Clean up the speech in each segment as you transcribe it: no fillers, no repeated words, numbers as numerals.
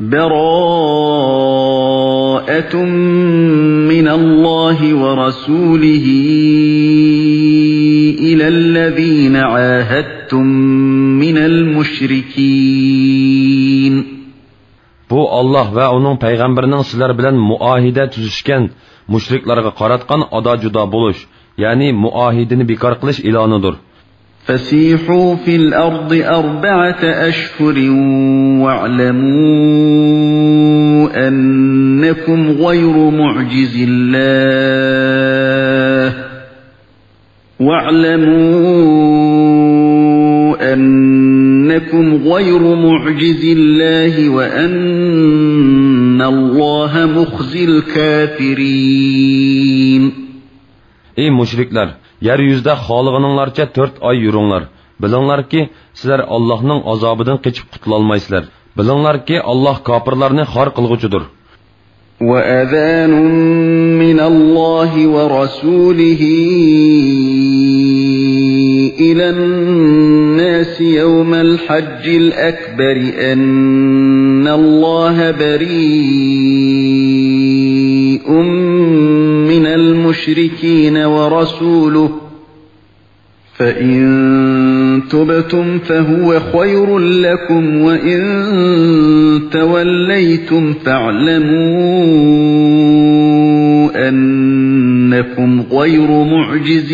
براءة من الله ورسوله إلى الذين عاهدتم من المشركين. Bu Allah ve onun peygamberinin sizler bilen muahide tüzüşken müşriklerge qaratqan ada juda buluş, yani muahidini bekar qilish ilonidir. فَسِيحُوا فِي الْأَرْضِ أَرْبَعَةَ أَشْهُرٍ وَاعْلَمُوا أَنَّكُمْ غَيْرُ مُعْجِزِ اللَّهِ وَأَنَّ اللَّهَ مُخْزِي الْكَافِرِينَ. Ey müşrikler! Yeryüzde halıgınınlarca 4 ay yürünglar. Bilinglar ki sizler Allah'ın azabından keçip kutulalmaysızlar. Bilinglar ki Allah kafirlerini har kılgıcıdır. وَأَذَانٌ مِّنَ اللَّهِ وَرَسُولِهِ إِلَى النَّاسِ يَوْمَ الْحَجِّ الْأَكْبَرِ أَنَّ اللَّهَ بَرِيءٌ مِّنَ الْمُشْرِكِينَ وَرَسُولُهُ فَإِن تُبْتُمْ فَهُوَ خَيْرٌ لَكُمْ وَإِن تَوَلَّيْتُمْ فَاعْلَمُوا أَنَّكُمْ غَيْرُ مُعْجِزِ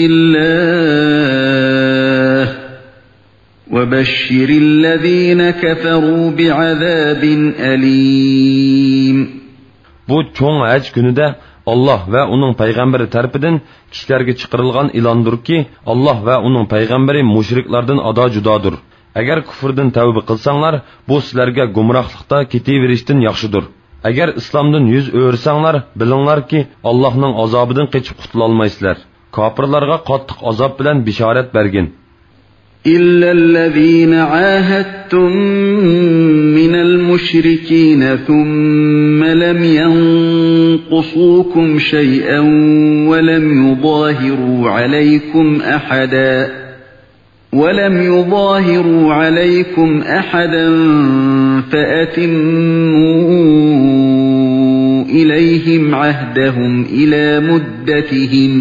اللَّهِ وَبَشِّرِ الَّذِينَ كَفَرُوا بِعَذَابٍ أَلِيمٍ. Bu çoğun hac günüde Allah ve onun peygamberi tarafından kişilerge çıkarılgan ilandır ki Allah ve onun peygamberi müşriklerden ada judadır. Eğer küfürden tövbe kılsanlar bu sizlerge gumrahlıkta ketiverişten yaxşıdır. Eğer İslam'dan yüz öğürsanglar bilinglar ki Allah'ın azabından keçip kutulalmaysızlar. Kafirlarga qattiq azab bilen bişaret bergin. إِلَّا الَّذِينَ عَاهَدتُّم مِّنَ الْمُشْرِكِينَ ثُمَّ لَمْ يَنقُصُوكُمْ شَيْئًا وَلَمْ يُظَاهِرُوا عَلَيْكُمْ أَحَدًا فَأَتِمُّوا إِلَيْهِمْ عَهْدَهُمْ إِلَى مُدَّتِهِمْ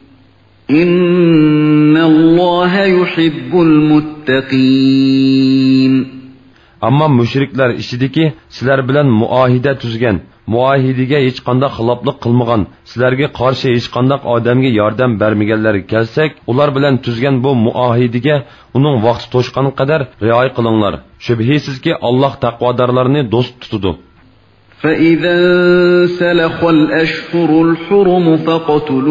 İnna Allaha yuhibbul muttaqin. Amma müşrikler işidiki sizler bilen muahide tüzgen, muahidige hiç qandaq xilaflık qılmagan, sizlerge qarşı hiç qandaq adamga yordam bermegenler kelsek, ular bilen tüzgen bu muahidige onun vaqti toşqan qadar riayet qılinglar. Şübhəsiz ki Allah taqvadarlarını dost tutudu. فَإِذَا انْسَلَخَ الْأَشْهُرُ الْحُرُمُ فَاقْتُلُوا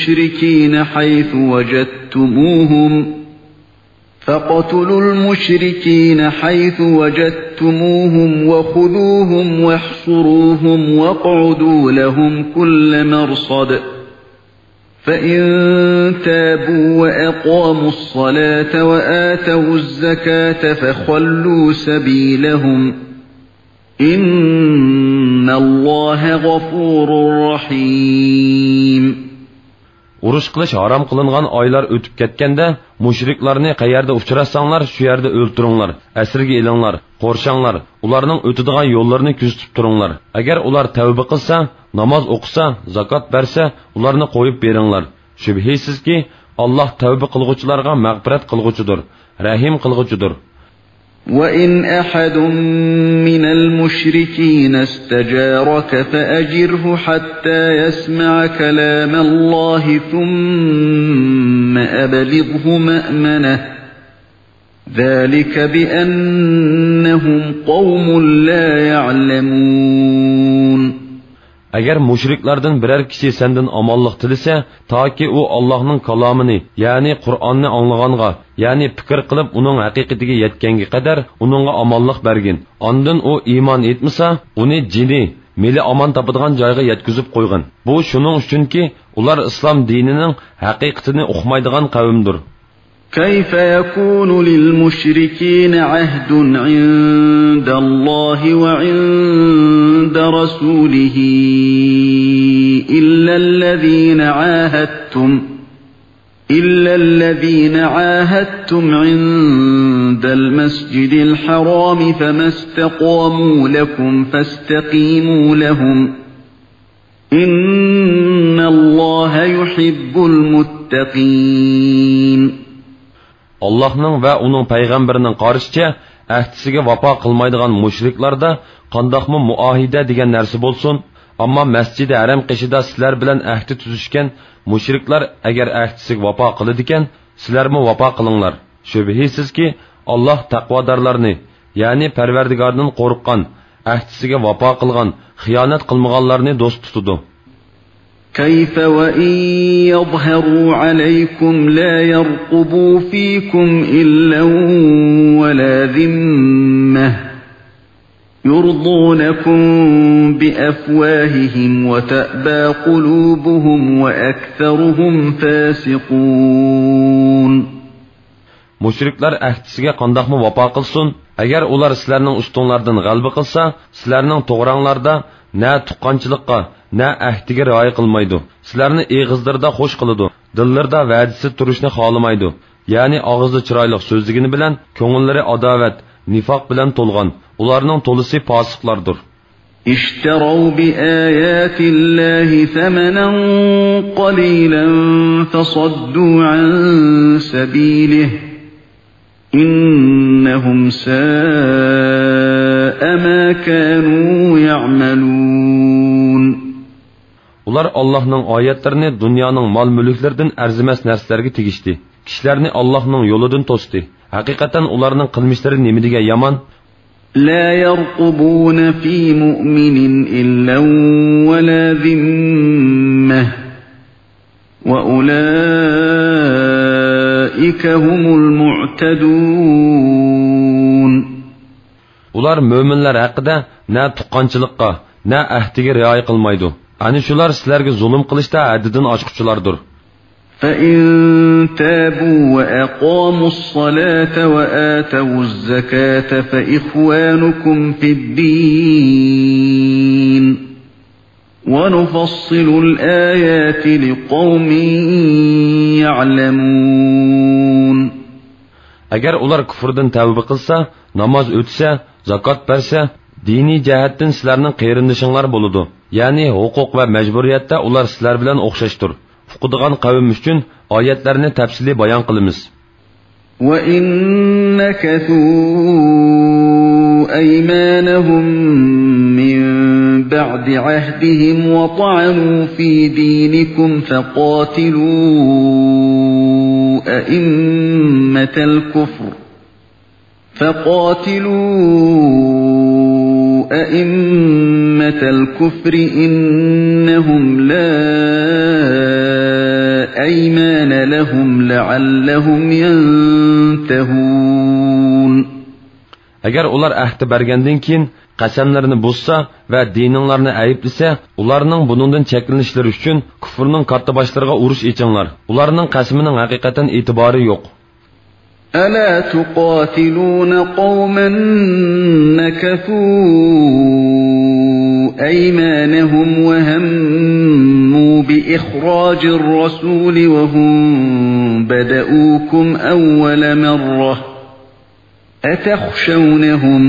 الْمُشْرِكِينَ حَيْثُ وَجَدتُّمُوهُمْ وَخُذُوهُمْ وَاحْصُرُوهُمْ وَاقْعُدُوا لَهُمْ كُلَّ مَرْصَدٍ فَإِن تَابُوا وَأَقَامُوا الصَّلَاةَ وَآتَوُا الزَّكَاةَ فَخَلُّوا سَبِيلَهُمْ İnnallâhe gafurur rahim. Uruş qilish haram qilingan oylar o'tib ketganda mushriklarni qayerda uchratsanglar shu yerda o'ltiringlar, asirga elinglar, qo'rshanglar, ularning o'tadigan yo'llarini kuzatib turinglar. Agar ular tavba qilsa, namoz o'qisa, zakot bersa, ularni qo'yib beringlar. Shubhisizki Alloh tavba qilguvchilarga mag'firat qilguvchidir, rahim qilguvchidir. وَإِنْ أَحَدٌ مِّنَ الْمُشْرِكِينَ اسْتَجَارَكَ فَأَجِرْهُ حَتَّى يَسْمَعَ كَلَامَ اللَّهِ ثُمَّ أَبْلِغْهُ مَأْمَنَهُ ذَلِكَ بِأَنَّهُمْ قَوْمٌ لَا يَعْلَمُونَ. Agar mushriklardan biror kishi sendan omonlik tilasa, toki u Allohning kalomini, ya'ni Qur'onni anglaganga, ya'ni fikr qilib uning haqiqatiga yetganga qadar uningga omonlik bergin. Ondan u iymon etmasa, uni jini, meli omon topadigan joyga yetkazib qo'ygan. Bu shuning uchunki ular islom dinining haqiqatini uqmaydigan qavmdir. كيف يكون للمشركين عهد عند الله وعند رسوله إلا الذين عاهدتم عند المسجد الحرام فما استقاموا لكم فاستقيموا لهم إن الله يحب المتقين. Allah'ның və onun peyğəmbərinin qarşıca əhdisiga vəfa qılmaydigan müşriklərdə qandaqmı muahide degan narsa bolsun, amma Məscid-i Haram qishida sizlar bilan əhdi tuzishgan müşriklar agar əhdisiga vəfa qiladigan, sizlarmi vəfa qilinglar. Şübhəsizki Allah taqvodorlarni, ya'ni Parvardigordan qo'rqqan, əhdisiga vəfa qilgan, xiyonat qilmaganlarni do'st tutadi. كيف وإن يظهروا عليكم لا يرقبوا فيكم إلا ولا ذمة يرضونكم بأفواههم وتأبى قلوبهم وأكثرهم فاسقون. Müşriklar əhdisiga qandaqmı vəfa qilsin, agar ular sizlarning ustunlardan g'alaba qilsa, sizlarning to'g'ranglarda na tuqqanchilikqa, na ahdiga rioya qilmaydi. Sizlarni eg'izlarda xo'sh qiladi, dillarda va'dasi turishni xohlamaydi. Ya'ni og'izda chiroyli so'zligini bilan ko'ngillari adovat, nifoq bilan to'lgan. Ularning to'lisi fosiqlardir. اشتروا بآيات الله ثمنا قليلا فصدوا عن سبيله إنهم ساء ما كانوا يعملون. Ular Allah'ның ayetlerini dünyanın mal-mülüklerden arzimas narsalarga tegishdi. Kişilerini Allah'ның yoludan to'sdi. Haqiqatan ularning qilmishlari nimidiga yaman. لا يرقبون في مؤمن إلا ولا ذمة وأولئك هم المعتدون. Ular müminler haqqida na tuqqanchilikqa, na ahdiga rioya qilmaydi. Ani shular sizlarga zulm qilishda haddidan oshquchilardir. فإن تابوا وأقاموا الصلاة وآتوا الزكاة فإخوانكم في الدين ونفصل الآيات لقوم يعلمون. Agar ular kufrdan tavba qilsa, namoz o'tsa, zakot bersa, diniy jihatdan sizlarning qarindishinglar bo'ladi. Ya'ni huquq va majburiyatda ular sizlar bilan o'xshashdir. Fuqdigan qavm uchun oyatlarni tafsili bayon qilamiz. وَإِن نَكَثُوا أَيْمَانَهُم مِّن بَعْدِ عَهْدِهِمْ وَطَعَنُوا فِي دِينِكُمْ فَقَاتِلُوا أئمة الكفر إنهم لا أيمان لهم لعلهم ينتهون. Agar ular ahdi bergandan keyin qasamlarni buzsa va dininglarni ayıplasa, ularning bunundan cheklanishlari uchun kufrning katta boshlariga urush echinglar. Ularning qasmining haqiqatan e'tibori yo'q. ألا تقاتلون قوما نكثوا أيمانهم وهموا بإخراج الرسول وهم بدؤوكم أول مرة أتخشونهم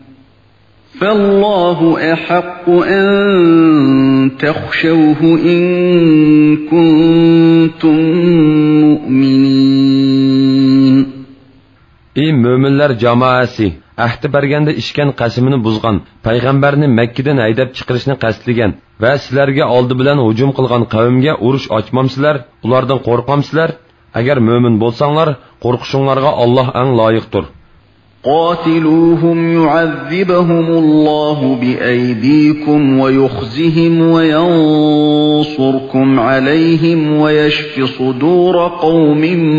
فالله أحق أن تخشوه إن كنتم مؤمنين. Ey müminler cemaasi, ahdi berganda ishkan qasimini buzgan, payg'ambarni Makkadan haydab chiqarishni qasdlagan va sizlarga oldi bilan hujum qilgan qavmga urush ochmamsizlar, ulardan qo'rqamsizlar? Agar mümin bo'lsanglar, qo'rqishinglarga Alloh eng loyiqdir. قاتلوهم يعذبهم الله بأيديكم ويخزهم وينصركم عليهم ويشف صدور قوم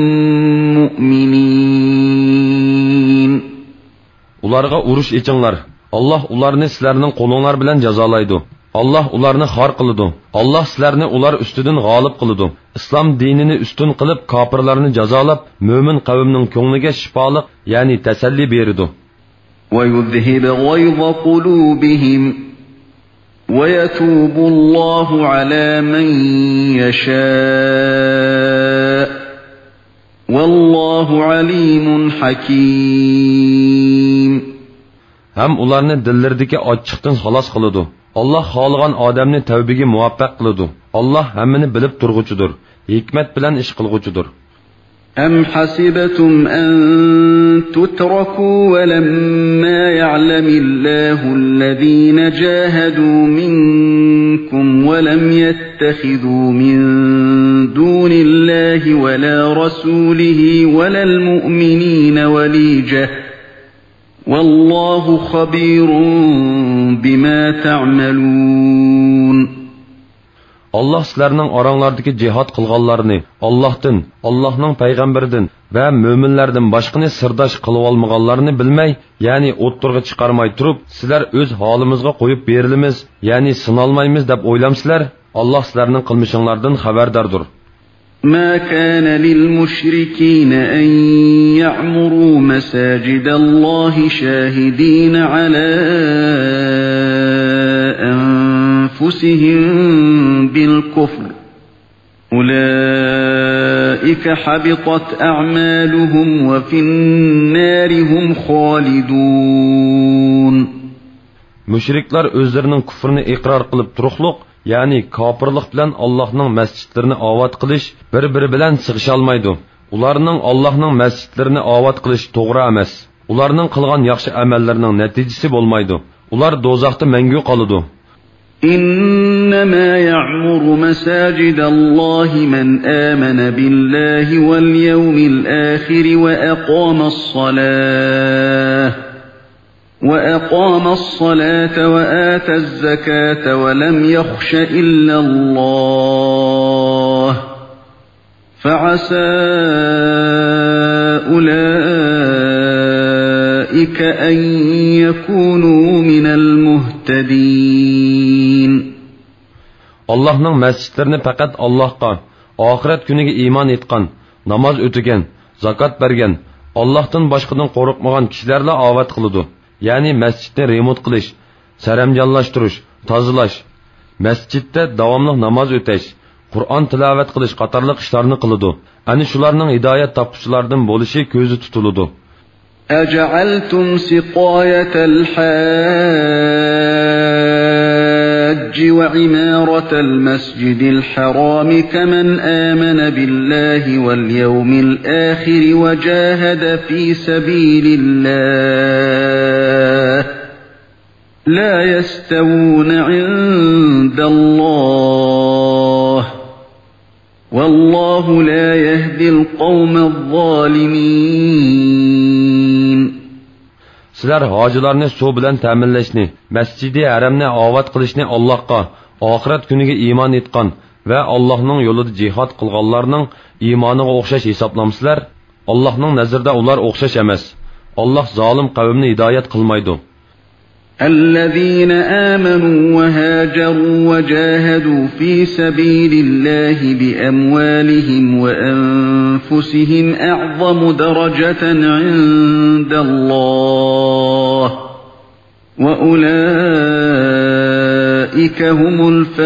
مؤمنين. Ularga urush echinglar. Allah ularni sizlarning qo'linglar bilan jazolaydi. Allah ularni xor qiladi. Allah sizlarni ular ustidan g'olib qiladi. Islom dinini ustun qilib kofirlarni jazolab, mo'min qavmning ko'ngliga shifolik, ya'ni tasalli beradi. وَيُذْهِبَ غَيْظَ قُلُوبِهِمْ وَيَتُوبُ اللَّهُ عَلَى مَن يَشَاءُ والله عليم حكيم. Ham ularni dillariga ochiqdan xalos qiladi. Alloh xohlagan odamni tavbaga muvaffaq qiladi. Alloh hammani bilib turg'uchidir, hikmat bilan ish qilg'uchidir. أم حسبتم أن تتركوا ولما يعلم الله الذين جاهدوا منكم ولم يتخذوا من دون الله ولا رسوله ولا المؤمنين وليجة والله خبير بما تعملون. Allah sizlarning oranglardagi jihad qilganlarni Allohdan, Allohning payg'ambaridan va mo'minlardan boshqani sirdosh qilib olmaganlarni bilmay, ya'ni o'ttirga chiqarmay turib, sizlar o'z holimizga qo'yib berilamiz, ya'ni sinolmaymiz deb o'ylamsizlar. Alloh sizlarning qilmishinglardan xabardordir. ما كان للمشركين أن يعمروا مساجد الله شاهدين على أنفسهم بالكفر أولئك حبطت أعمالهم وفي النار هم خالدون. Müşrikler özlerinin küfrünü ikrar qilib turuqluq, ya'ni kofirlik bilan Allohning masjidlarini ovat qilish bir-biri bilan sig'isholmaydi. Ularning Allohning masjidlarini ovat qilish to'g'ri emas. Ularning qilgan yaxshi amallarining natijasi bo'lmaydi. Ular do'zaxda mangu qoladi. إنما يعمر مساجد الله من آمن بالله واليوم الآخر وأقام الصلاة وآتى الزكاة ولم يخش إلا الله فعسى أولئك أن يكونوا من المهتدين. Allah'ның məscidlərini faqat Allahqa, ahiret günüge iman etqan, namaz ötügen, zakat bergen, Allah'tan başqadan qo'rqmagan kishilarla avat qılıdı. Yani məscidni remont qilish, saramjonlashtirish, tozalash, masjidda davomli namoz o'tash, Qur'on tilovat qilish qatorliq ishlarni qiladi. Ani shularning hidoyat topuvchilardan bo'lishi ko'zi tutiladi. أجعلتم سقاية الحاج وعمارة المسجد الحرام كمن آمن بالله واليوم الآخر وجاهد في سبيل الله لا يستوون عند الله والله لا يهدي القوم الظالمين. Sizlar hojilarni suv bilan ta'minlashni, masjidi haramni ovat qilishni Allohga, oxirat kuniga iymon etgan va Allohning yo'lida jihad qilganlarning iymoniga o'xshash hisoblamsizlar. Allohning nazarida ular o'xshash emas. Alloh zolim qavmni hidoyat qilmaydi. الذين آمنوا وهاجروا وجاهدوا في سبيل الله بأموالهم وأنفسهم أعظم درجة عند الله وأولئك هم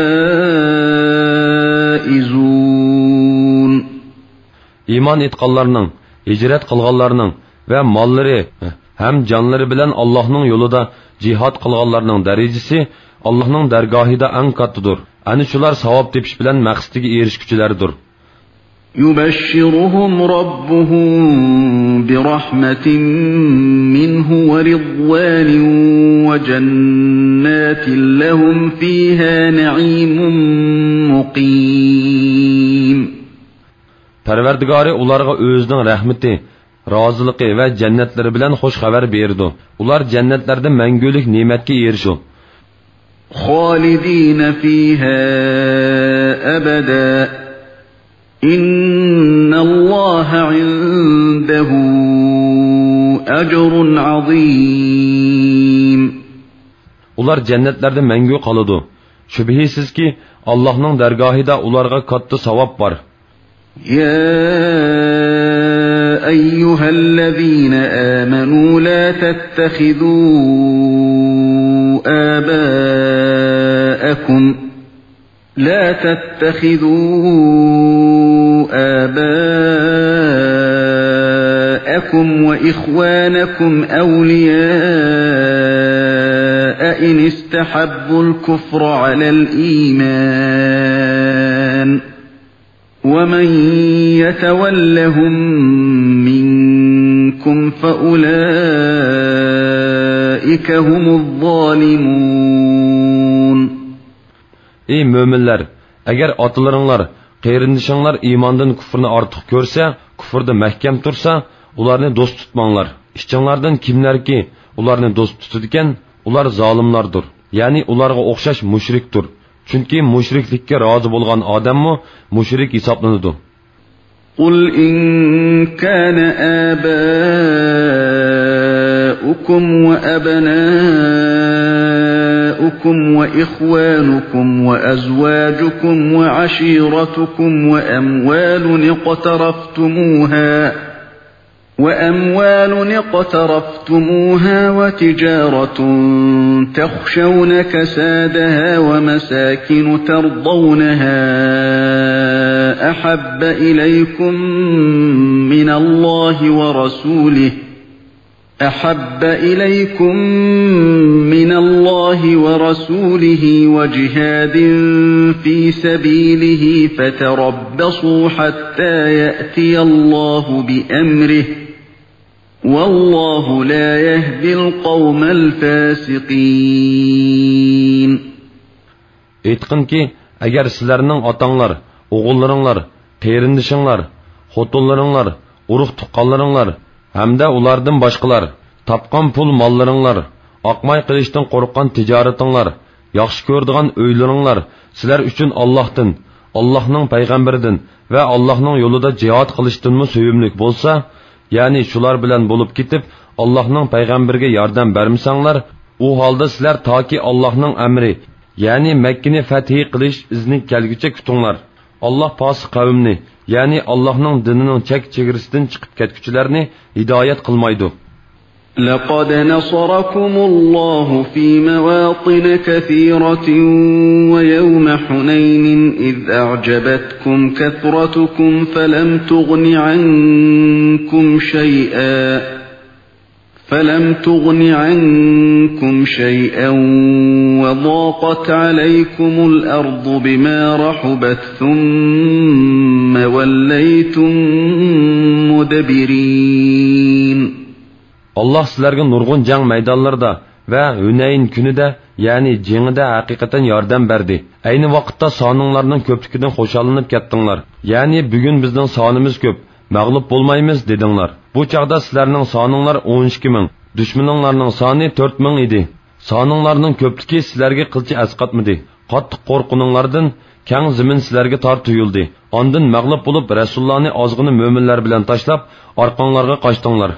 الفائزون. İman etqanlarning, hicret qilganlarning va mollari ham jonlari bilan Allohning yo'lida jihad qilganlarning darajasi Allohning dargohida eng kattadir. Ani shular savob tepish bilan maqsadiga erishguchilardir. يبشرهم ربهم برحمة منه ورضوان وجنات لهم فيها نعيم مقيم. Parvardigori ularga o'zining rahmati, roziligi va jannatlari bilan xush xabar berdi. Ular jannatlarda mangulik ne'matga erishdi. خالدين فيها أبدا إن الله عنده أجر عظيم. Ular jannatlarda mangu qoladi. Shubhisizki Allohning dargohida ularga katta savob bor. يا أيها الذين آمنوا لا تتخذوا آباءكم أبناءكم وإخوانكم أولياء إن استحبوا الكفر على الإيمان ومن يتولهم منكم فأولئك هم الظالمون. Ey müminler, eğer atalarınlar, qeyrindişinlar imandan küfrünü artıq görse, küfrde mahkem tursa, ularını dost tutmanglar. İşçinlardan kimler ki ularını dost tutudiken, ular zalimlardır. Yani ularga o'xshash mushrikdir. Chunki mushriklikka rozi bo'lgan odammi mushrik hisoblanadi. قل إن كان آباؤكم وأبناؤكم وإخوانكم وأزواجكم وعشيرتكم وأموال اقترفتموها وتجارة تخشون كسادها ومساكن ترضونها أحب إليكم من الله ورسوله وجهاد في سبيله فتربصوا حتى يأتي الله بأمره والله لا يهدي القوم الفاسقين. Aytqin ki, agar sizlarning otanglar, o'g'illaringlar, qerindishinglar, xotinlaringlar, urug' tuqqanlaringlar hamda ulardan boshqalar topgan pul mollaringlar, oqmay qilishdan qo'rqqan tijoratinglar, yaxshi ko'radigan uylaringlar sizlar uchun Allohdan, Allohning payg'ambaridan va Allohning yo'lida jihad qilishdanmi sevimlik bo'lsa, ya'ni shular bilan bo'lib ketib Allohning payg'ambariga yordam bermasanglar, u holda sizlar toki Allohning amri, ya'ni Makkani fath qilish izni kelguncha kutinglar. Allah fasıq qavmni, ya'ni Allohning dinining chek-chegarasidan chiqib ketguchilarni hidoyat qilmaydi. لقد نصركم الله في مواطن كثيرة ويوم حنين إذ أعجبتكم كثرتكم فلم تغن عنكم شيئا وضاقت عليكم الأرض بما رحبت ثم وليتم مدبرين. Allah sizlarga nurg'un jang maydonlarida va Hunayn kunida, ya'ni jangida haqiqatan yordam berdi. Ayni vaqtda soninglarning ko'pligidan xo'shallanib ketdinglar. Ya'ni bugun bizning sonimiz ko'p, mag'lub bo'lmaymiz dedinglar. Bu chaqda sizlarning soninglar 12 ming, dushmaninglarning soni 4 ming edi. Soninglarning ko'pligi sizlarga qilchi asqatmadi. Qattiq qo'rquninglardan keng zamin sizlarga tor tuyuldi. Ondan mag'lub bo'lib Rasulullohni ozg'ini mo'minlar bilan tashlab, orqanglarga qochdinglar.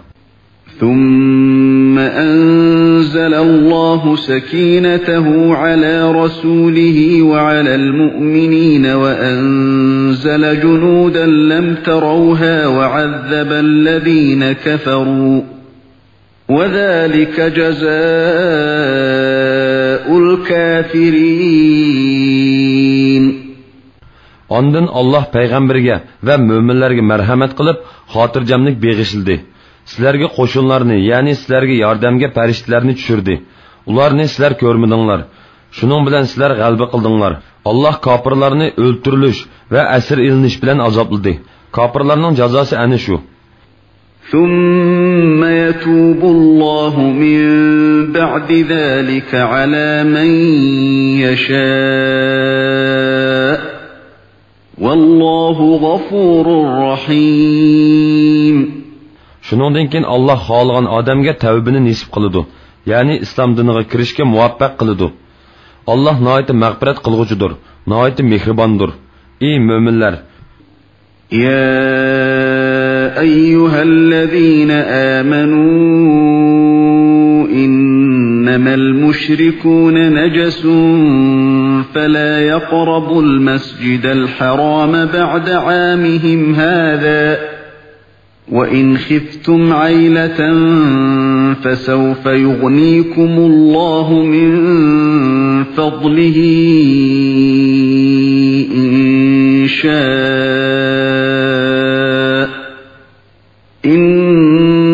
ثم أنزل الله سكينته على رسوله وعلى المؤمنين وأنزل جنودا لم تروها وعذب الذين كفروا وذلك جزاء الكافرين. Ondan Allah payg'ambarga va mo'minlarga marhamat qilib, xotirjamlik beg'ishildi. Sizlarga qo'shinlarni, ya'ni sizlarga yordamga farishtalarni tushirdi. Ularni sizlar ko'rmadinglar. Shuning bilan sizlar g'alaba qildinglar. Alloh kofirlarni o'ltirilish va asir ilinish bilan azobladi. Kofirlarning jazosi ana shu. ثم يتوب الله من بعد ذلك على من يشاء والله غفور رحيم. Shuningdan keyin Alloh xohlagan odamga tavbani nisib qiladi, ya'ni islom diniga kirishga muvaffaq qiladi. Alloh nihoyat mag'firat qilg'uchidir, nihoyat mehribondir. Ey mo'minlar, ya ayyuhallazina amanu innamal mushrikuna najasun fala yaqrabul masjidal harama ba'da 'amihim hadha وَإِنْ خِفْتُمْ عَيْلَةً فَسَوْفَ يُغْنِيكُمُ اللَّهُ مِنْ فَضْلِهِ إِنْ شَاءَ إِنَّ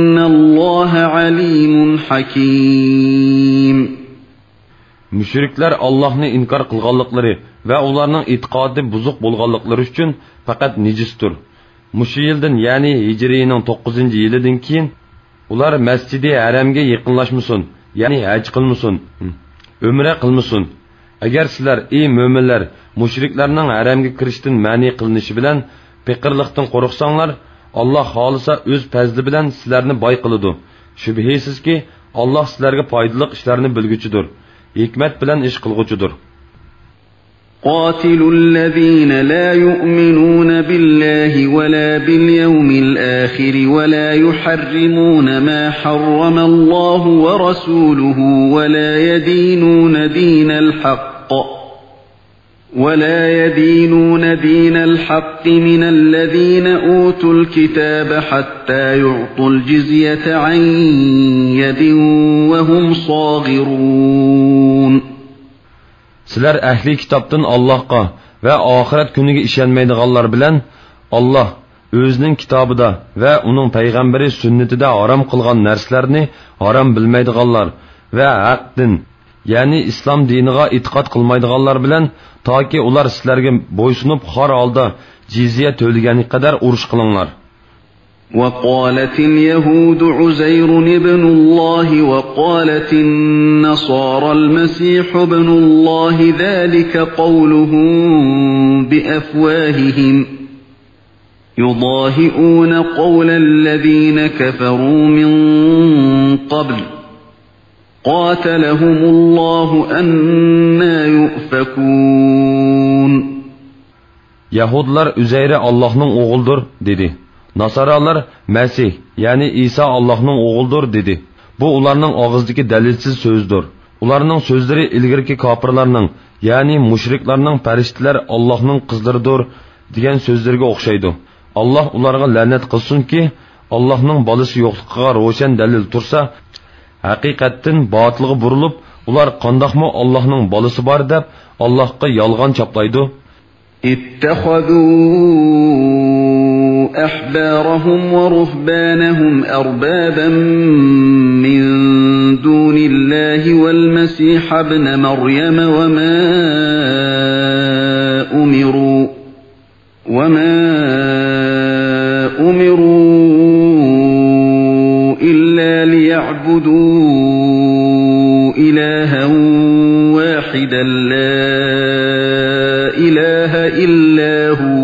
حكيم. Müşrikler Allah'ını inkar kılganlıkları ve onların itiqadi buzuk bolganlıkları üçün fakat nicistir. Muşu yıldan yani Hicri'nin 9. yılıdan keyin ular Mescid-i Haramga yaqinlashmasin, yani haj qilmasin, umra qilmasin. Agar sizlar ey mo'minlar mushriklarning haramga kirishdan ma'ni qilinishi bilan piqirliqdan qo'rqsanglar, Alloh xolisa o'z fazli bilan sizlarni boy qiladi. Shubhisizki Alloh sizlarga foydali ishlarni bilguchidir, hikmat bilan ish qilguchidir. قاتلوا الذين لا يؤمنون بالله ولا باليوم الآخر ولا يحرمون ما حرم الله ورسوله ولا يدينون دين الحق من الذين أوتوا الكتاب حتى يعطوا الجزية عن يد وهم صاغرون. Sizlar ahli kitobdan Allohga va oxirat kuniga ishonmaydiganlar bilan Alloh o'zining kitobida va uning payg'ambari sunnatida harom qilgan narsalarni harom bilmaydiganlar va haqdan, ya'ni islom diniga e'tiqod qilmaydiganlar bilan toki ular sizlarga bo'ysunib xor holda jizya to'lagani qadar urush qilinglar. وقالت اليهود عزير ابن الله وقالت النصارى المسيح ابن الله ذلك قولهم بأفواههم يضاهئون قول الذين كفروا من قبل قاتلهم الله أنى يؤفكون. Yahudlar Üzeyre Allah'ın oğuldur dedi. Nasaralar Mesih yani İsa Allah'ın oğuldur dedi. Bu ularning og'izdagi dalilsiz so'zdir. Ularning so'zlari ilgirki kafirlarning yani mushriklarning farishtalar Allah'ning qizlaridir degan so'zlarga o'xshaydi. Allah ularga la'nat qilsinki, Allah'ning bolasi yo'qligiga ro'shan dalil tursa, haqiqatdan botilga burilib, ular qandoqmi Allah'ning bolasi bor deb Allohga yolg'on chaplaydi. أحبارهم ورهبانهم أربابا من دون الله والمسيح ابن مريم وما أمروا إلا ليعبدوا إلها واحدا لا إله إلا هو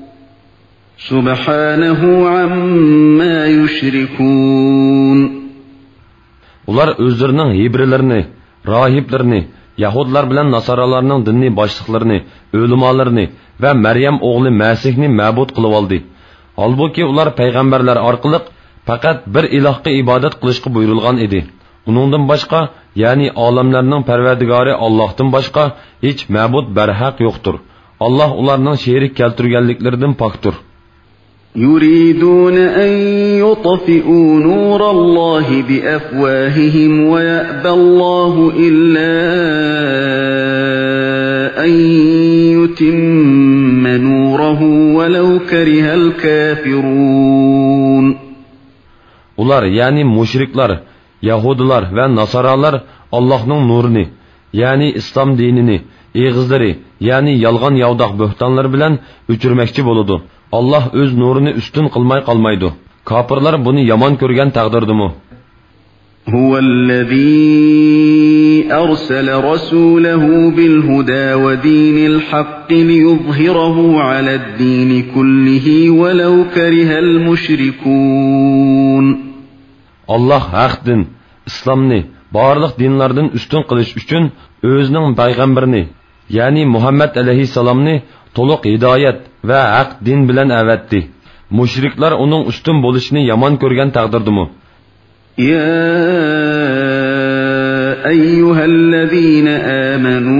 سبحانه عما يشركون. Ular özlerinin Hebrilerini, rahiplerini, Yahudlar bilen Nasaralarının dinni başlıklarını, ölümalarını ve Meryem oğlu Mesihni mabud kılıp aldı. Halbuki ular peygamberler arkalık fakat bir ilahqa ibadet kılışkı buyurulgan idi. Onundan başka, yani alemlerinin perverdigarı Allah'tan başka hiç mabud berhak yoktur. Allah ularının şerik keltürgenliklerden paktır. يريدون أن يطفئوا نور الله بأفواههم ويأبى الله إلا أن يتم نوره ولو كره الكافرون. Ular yani müşrikler, Yahudiler ve Nasaralar Allah'ın nurunu, yani İslam dinini, eğizleri, yani yalgan yavdaq böhtanlar bilen öçürmekçi boludu. Allah öz nurunu üstün kılmay kalmaydı. Kapırlar bunu yaman körgen taqdirdi mu? Huvellezî ersele rasûlehu bilhudâ ve dînil haqqi liyuzhirahu ale'd-dîni kullihi velev kerihel müşrikûn. Allah haqdin, İslamni, barlıq dinlardan üstün qilish üçün özünün peygamberini, yani Muhammed aleyhisselamni to'liq hidoyat va haq din bilan avatdi. Mushriklar uning ustun bo'lishini yomon ko'rgan taqdirdimi? Ya ayyuhallazina amanu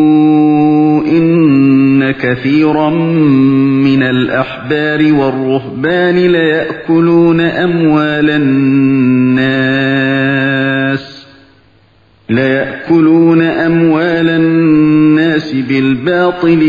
inna kathiran minal ahbari war-ruhbani la ya'kuluna amwalan الناس بالباطل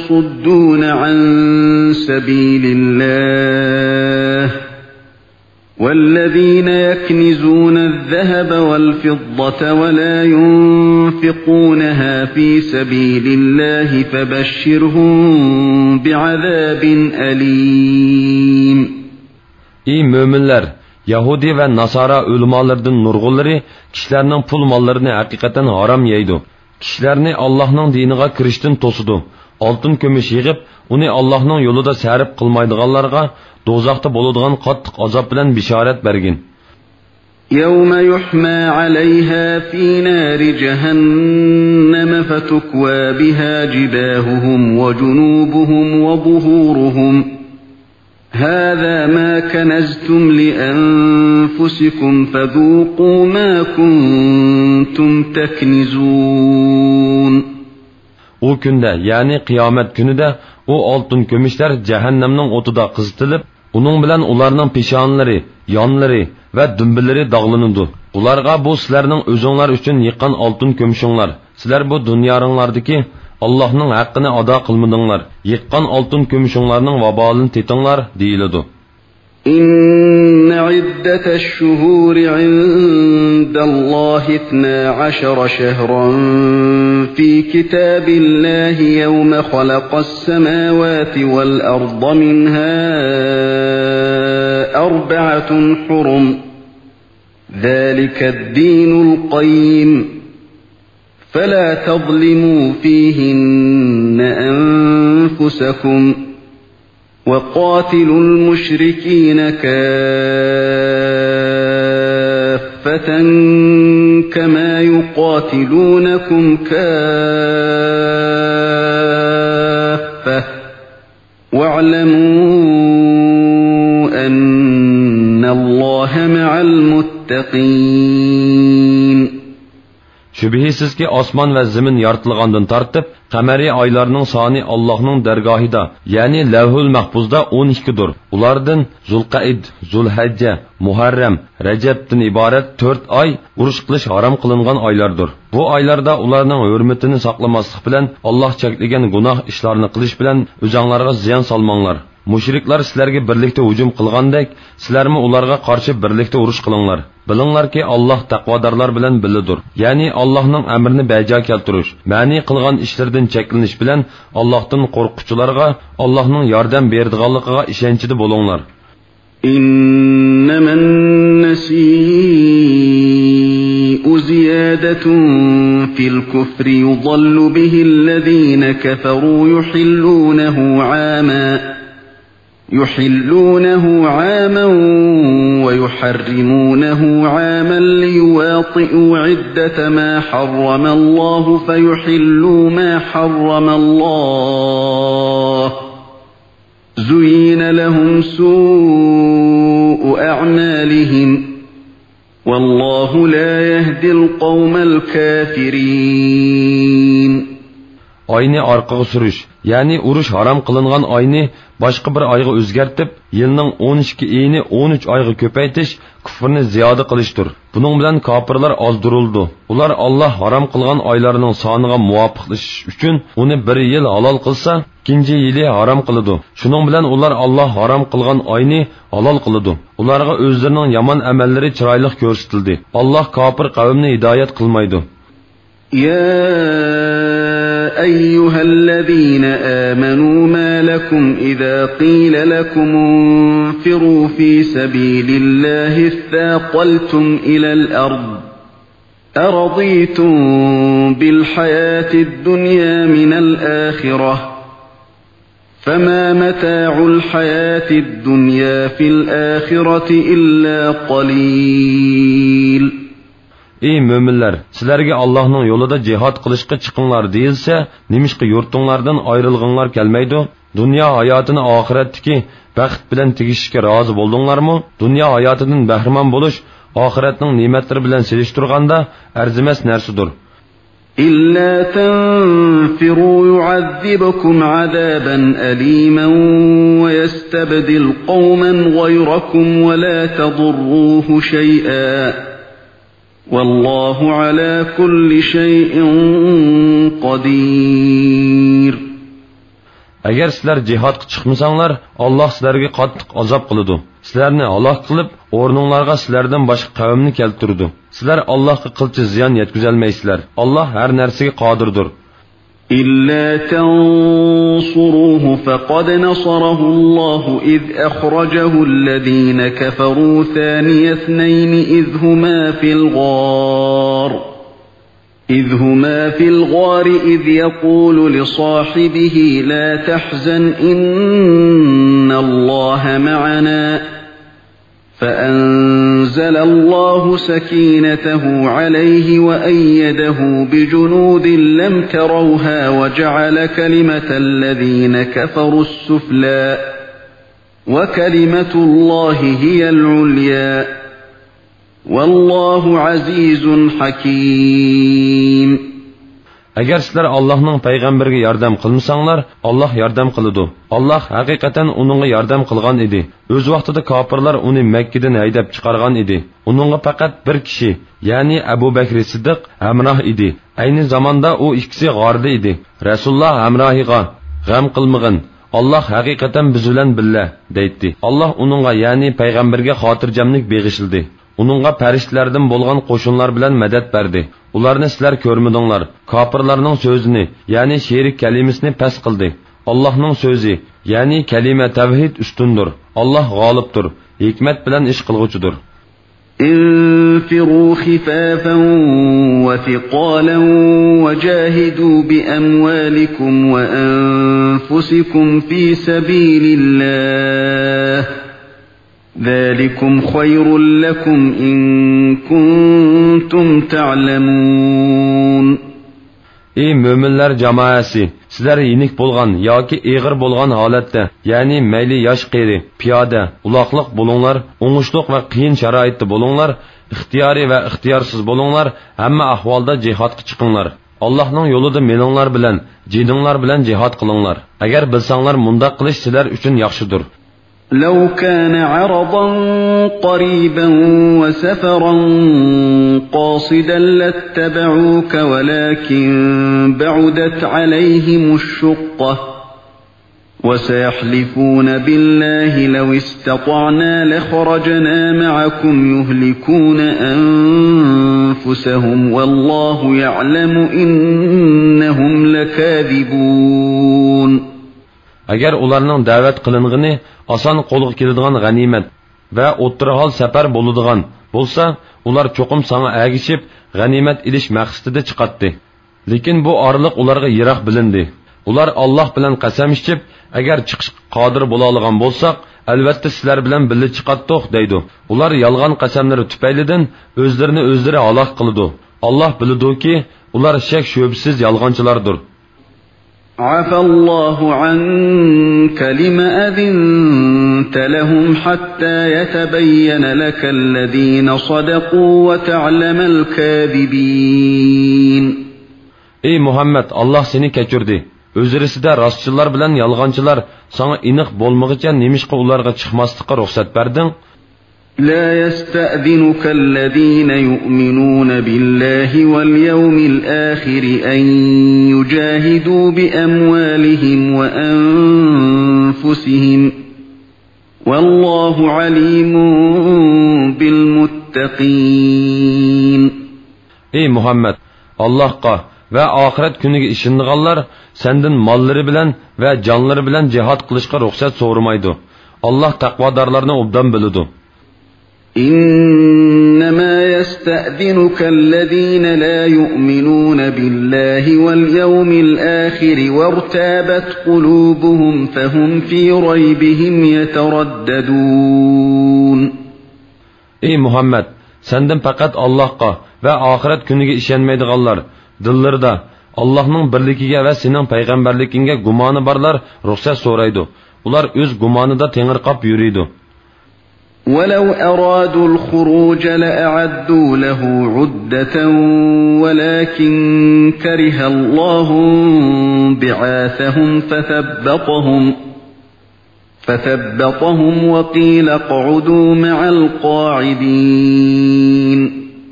ويصدون عن سبيل الله والذين يكنزون الذهب والفضة ولا ينفقونها في سبيل الله فبشرهم بعذاب أليم. Ey müminler, Yahudi ve Nasara ulamalardan nurgulları kişilerinin pul mallarını hakikaten haram yeydi. Kişilerini Allah'ın dinine kirişten tosudu. Altın kömüş yığıp, onu Allah'ın yolunda sərif kılmaydıganlarga dozaqda boluduğun qattiq azap bilen bişaret bergin. يَوْمَ يُحْمَى عَلَيْهَا فِي نَارِ جَهَنَّمَ فَتُكْوَى بِهَا جِبَاهُهُمْ وَجُنُوبُهُمْ وَظُهُورُهُمْ هَذَا مَا كَنَزْتُمْ لِأَنفُسِكُمْ فَذُوقُوا مَا كُنْتُمْ تَكْنِزُونَ. O günde, yani kıyamet günü de o altın kömüşler cehennemnin otuda kızıtılıp, onun bilen ularının pişanları, yanları ve dümbülleri dağlanıdı. Ularga bu sizlerinin özünler üçün yıkan altın kömüşünler. Sizler bu dünyarınlardaki Allah'ın hakkını ada kılmadınlar. Yıkan altın kömüşünlerinin vabalını tetinler deyilidu. إن عدة الشهور عند الله 12 شهرا في كتاب الله يوم خلق السماوات والأرض منها 4 حرم ذلك الدين القيم فلا تظلموا فيهن أنفسكم وقاتلوا المشركين كافة كما يقاتلونكم كافة واعلموا أن الله مع المتقين. Şübihisiz ki osman ve zemin yaratılgandan tartıp, qamari aylarının sani Allah'ın dergahida, yani Levhul Mahfuzda 12'dir. Ulardan Zulqaid, Zulhecce, Muharrem, Recep'ten ibaret 4 ay uruş qilish haram qilingan aylardır. Bu aylarda ularning hurmatini saqlamaslik bilan Allah cheklagan gunoh ishlarini qilish bilan o'zinglarga ziyon solmanglar. Müşriklar sizlarga birlikte hücum qilgandek, sizlarmi ularga qarshi birlikte urush qilinglar. Bilinglarki Allah taqvodorlar bilan bilidir. Ya'ni Allohning amrini bajo keltirish, ma'ni qilgan ishlardan cheklanish bilan Allohdan qo'rquvchilarga Allohning yordam beradiganligiga ishonchida bo'linglar. إنما النسيء زيادة في الكفر يضل به الذين كفروا يحلونه عاما ويحرمونه عاما ليواطئوا عدة ما حرم الله فيحلوا ما حرم الله زين لهم سوء أعمالهم والله لا يهدي القوم الكافرين. Ayni orqaga surish, ya'ni urush harom qilingan oyni boshqa bir oyga o'zgartib, yilning 12 oyini 13 oyga ko'paytirish kufrni ziyoda qilishdir. Buning bilan kofirlar ozdirildi. Ular Alloh harom qilgan oylarning soniga muvofiqlashish uchun uni bir yil halol qilsa, ikkinchi yili harom qiladi. Shuning bilan ular Alloh harom qilgan oyni halol qiladi. Ularga o'zlarining yomon amallari chiroyli ko'rsatildi. Alloh kofir qavmni hidoyat qilmaydi. يا أيها الذين آمنوا ما لكم إذا قيل لكم انفروا في سبيل الله اثاقلتم إلى الأرض أرضيتم بالحياة الدنيا من الآخرة فما متاع الحياة الدنيا في الآخرة إلا قليل. Ey müminler, sizlerge Allah'ın yolunda cihad qilishga chiqinglar deyilse, nimishqa yurtinglardan ayrılgınlar kelmeydi? Dünya hayatını ahiretdeki baxt bilan tegishishga rozi bo'ldinglarmi? Dünya hayotidan bahramon bo'lish oxiratning ne'matlari bilan selishtirganda arzimas narsadir. إلا تنفروا يعذبكم عذابا أليما ويستبدل قوما غيركم ولا تضروه شيئا والله على كل شيء قدير. Agar sizlar jihodga chiqmasanglar, Alloh sizlarga qattiq azob qiladi. Sizlarni halok qilib, o'rninglarga sizlardan boshqa qavmni keltirdi. Sizlar Allohga qilchi ziyon yetkazolmaysizlar. Alloh har narsaga qodirdir. إلا تنصروه فقد نصره الله إذ أخرجه الذين كفروا ثاني اثنين إذ هما في الغار إذ يقول لصاحبه لا تحزن إن الله معنا فأنزل الله سكينته عليه وأيده بجنود لم تروها وجعل كلمة الذين كفروا السفلى وكلمة الله هي العليا والله عزيز حكيم. Agar sizlar Allohning payg'ambariga yordam qilmasanglar, Alloh yordam qiladi. Alloh haqiqatan uningga yordam qilgan edi. O'z vaqtida kofirlar uni Makka dan haydab chiqargan edi. Uningga faqat bir kishi, ya'ni Abu Bakr Siddiq hamroh edi. Ayni zamonda u ikkisi g'orda edi. Rasululloh hamrohiga g'am qilmag'in. Alloh haqiqatan biz bilan billa deydi. Alloh uningga, ya'ni payg'ambarga xotirjamlik beg'ishildi. Uningga farishtalardan bo'lgan qo'shinlar bilan madad berdi. Ularni sizlar ko'rmadinglar. Kofirlarning so'zini, ya'ni sherik kalimasini pas qildi. Allohning so'zi, ya'ni kalima tavhid ustundir. Alloh g'olibdir, hikmat bilan ish qilg'uchidir. انفروا خفافا وثقالا وجاهدوا بأموالكم وأنفسكم في سبيل الله ذلكم خير لكم إن كنتم تعلمون. Ey müminler cemaati, sizler yenik bolgan yoki egir bolgan holatda, ya'ni mayli yosh qeri, piyoda, uloqliq bo'linglar, o'ngishliq va qiyin sharoitda bo'linglar, ixtiyoriy va ixtiyorsiz bo'linglar, hamma ahvolda jihodga chiqinglar. Allohning yo'lida meninglar bilan, jininglar bilan jihod qilinglar. Agar bilsanglar mundaq qilish sizlar uchun yaxshidir. لو كان عرضا قريبا وسفرا قاصدا لاتبعوك ولكن بعدت عليهم الشقة وسيحلفون بالله لو استطعنا لخرجنا معكم يهلكون أنفسهم والله يعلم إنهم لكاذبون. Agar ularning da'vat qilingani oson qo'lga keladigan g'animat va o'ttirhol safar bo'ladigan bo'lsa, ular cho'qim sana agishib g'animat ilish maqsadida chiqatdi. Lekin bu orliq ularga yiroq bilindi. Ular Alloh bilan qasam ichib, agar chiqish qodir bo'la olgan bo'lsak, albatta sizlar bilan birga chiqatdik deydi. Ular yolg'on qasamlari tufaylidan o'zlarini o'zlari halok qildi. Alloh biladi-ki, ular shak shubsiz yolg'onchilardir. عفى الله عنك لما أذنت لهم حتى يتبين لك الذين صدقوا وتعلم الكاذبين. Ey Muhammed, Allah seni kechirdi. O'zirisida rostchilar bilan yolg'onchilar sana iniq bo'lmag'icha nemishqa ularga chiqmaslikqa ruxsat berding? لا يستأذنك الذين يؤمنون بالله واليوم الآخر أن يجاهدوا بأموالهم وأنفسهم والله عليم بالمتقين. Ey Muhammed, Allahqa ve ahiret günüge işindiğanlar senden malları bilen ve canları bilen cihad kılışka ruhsat soğurmaydı. Allah takvadarlarını obdan bilidu. إنما يستأذنك الذين لا يؤمنون بالله واليوم الآخر وارتابت قلوبهم فهم في ريبهم يترددون. Ey Muhammed, senden fakat Allah'a ve ahiret günüge işenmeydiğanlar, dillerinde Allah'ın birliğine ve senin peygamberliğine gumanı barlar ruhsat soraydı. Ular öz gumanı da tengirqap yürüydü. ولو أرادوا الخروج لأعدوا له عدة ولكن كره الله بعاثهم فثبطهم وقيل اقعدوا مع القاعدين.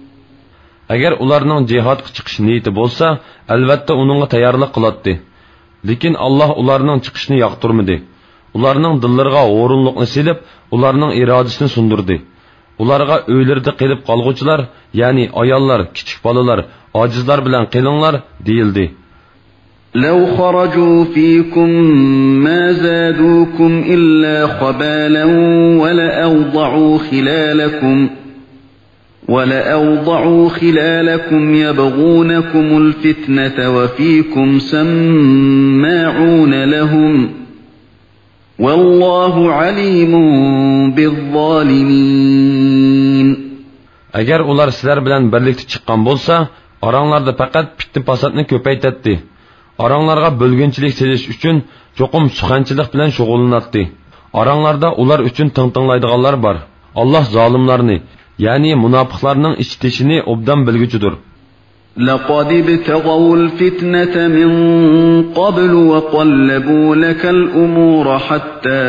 Agar ularning jihodga chiqish niyati bo'lsa, albatta uningga tayyorlik qilatdi. Lekin Allah ularning chiqishini yoqtirmadi. Ularning dillariga o'rinliqni silib, ularning irodasini sundirdi. Ularga uylarda qilib qolg'uvchilar, ya'ni ayollar, kichik bolalar, ojizlar bilan qilinglar deyildi. لو خرجوا فيكم ما زادوكم إلا خبالا ولأوضعوا خلالكم يبغونكم الفتنة وفيكم سماعون لهم والله عليم بالظالمين. Agar ular sizlar bilan birlikda chiqqan bo'lsa, oranglarda faqat fitna fasodni ko'paytirdi. Oranglarga bo'lginchilik selish uchun cho'qim suxanchilik bilan shug'ullanadi. Oranglarda ular uchun tingtinglaydiganlar bor. Alloh zolimlarni, ya'ni munofiqlarning ichitishini obdan bilguchidir. لقد ابتغوا الفتنة من قبل وقلبوا لك الأمور حتى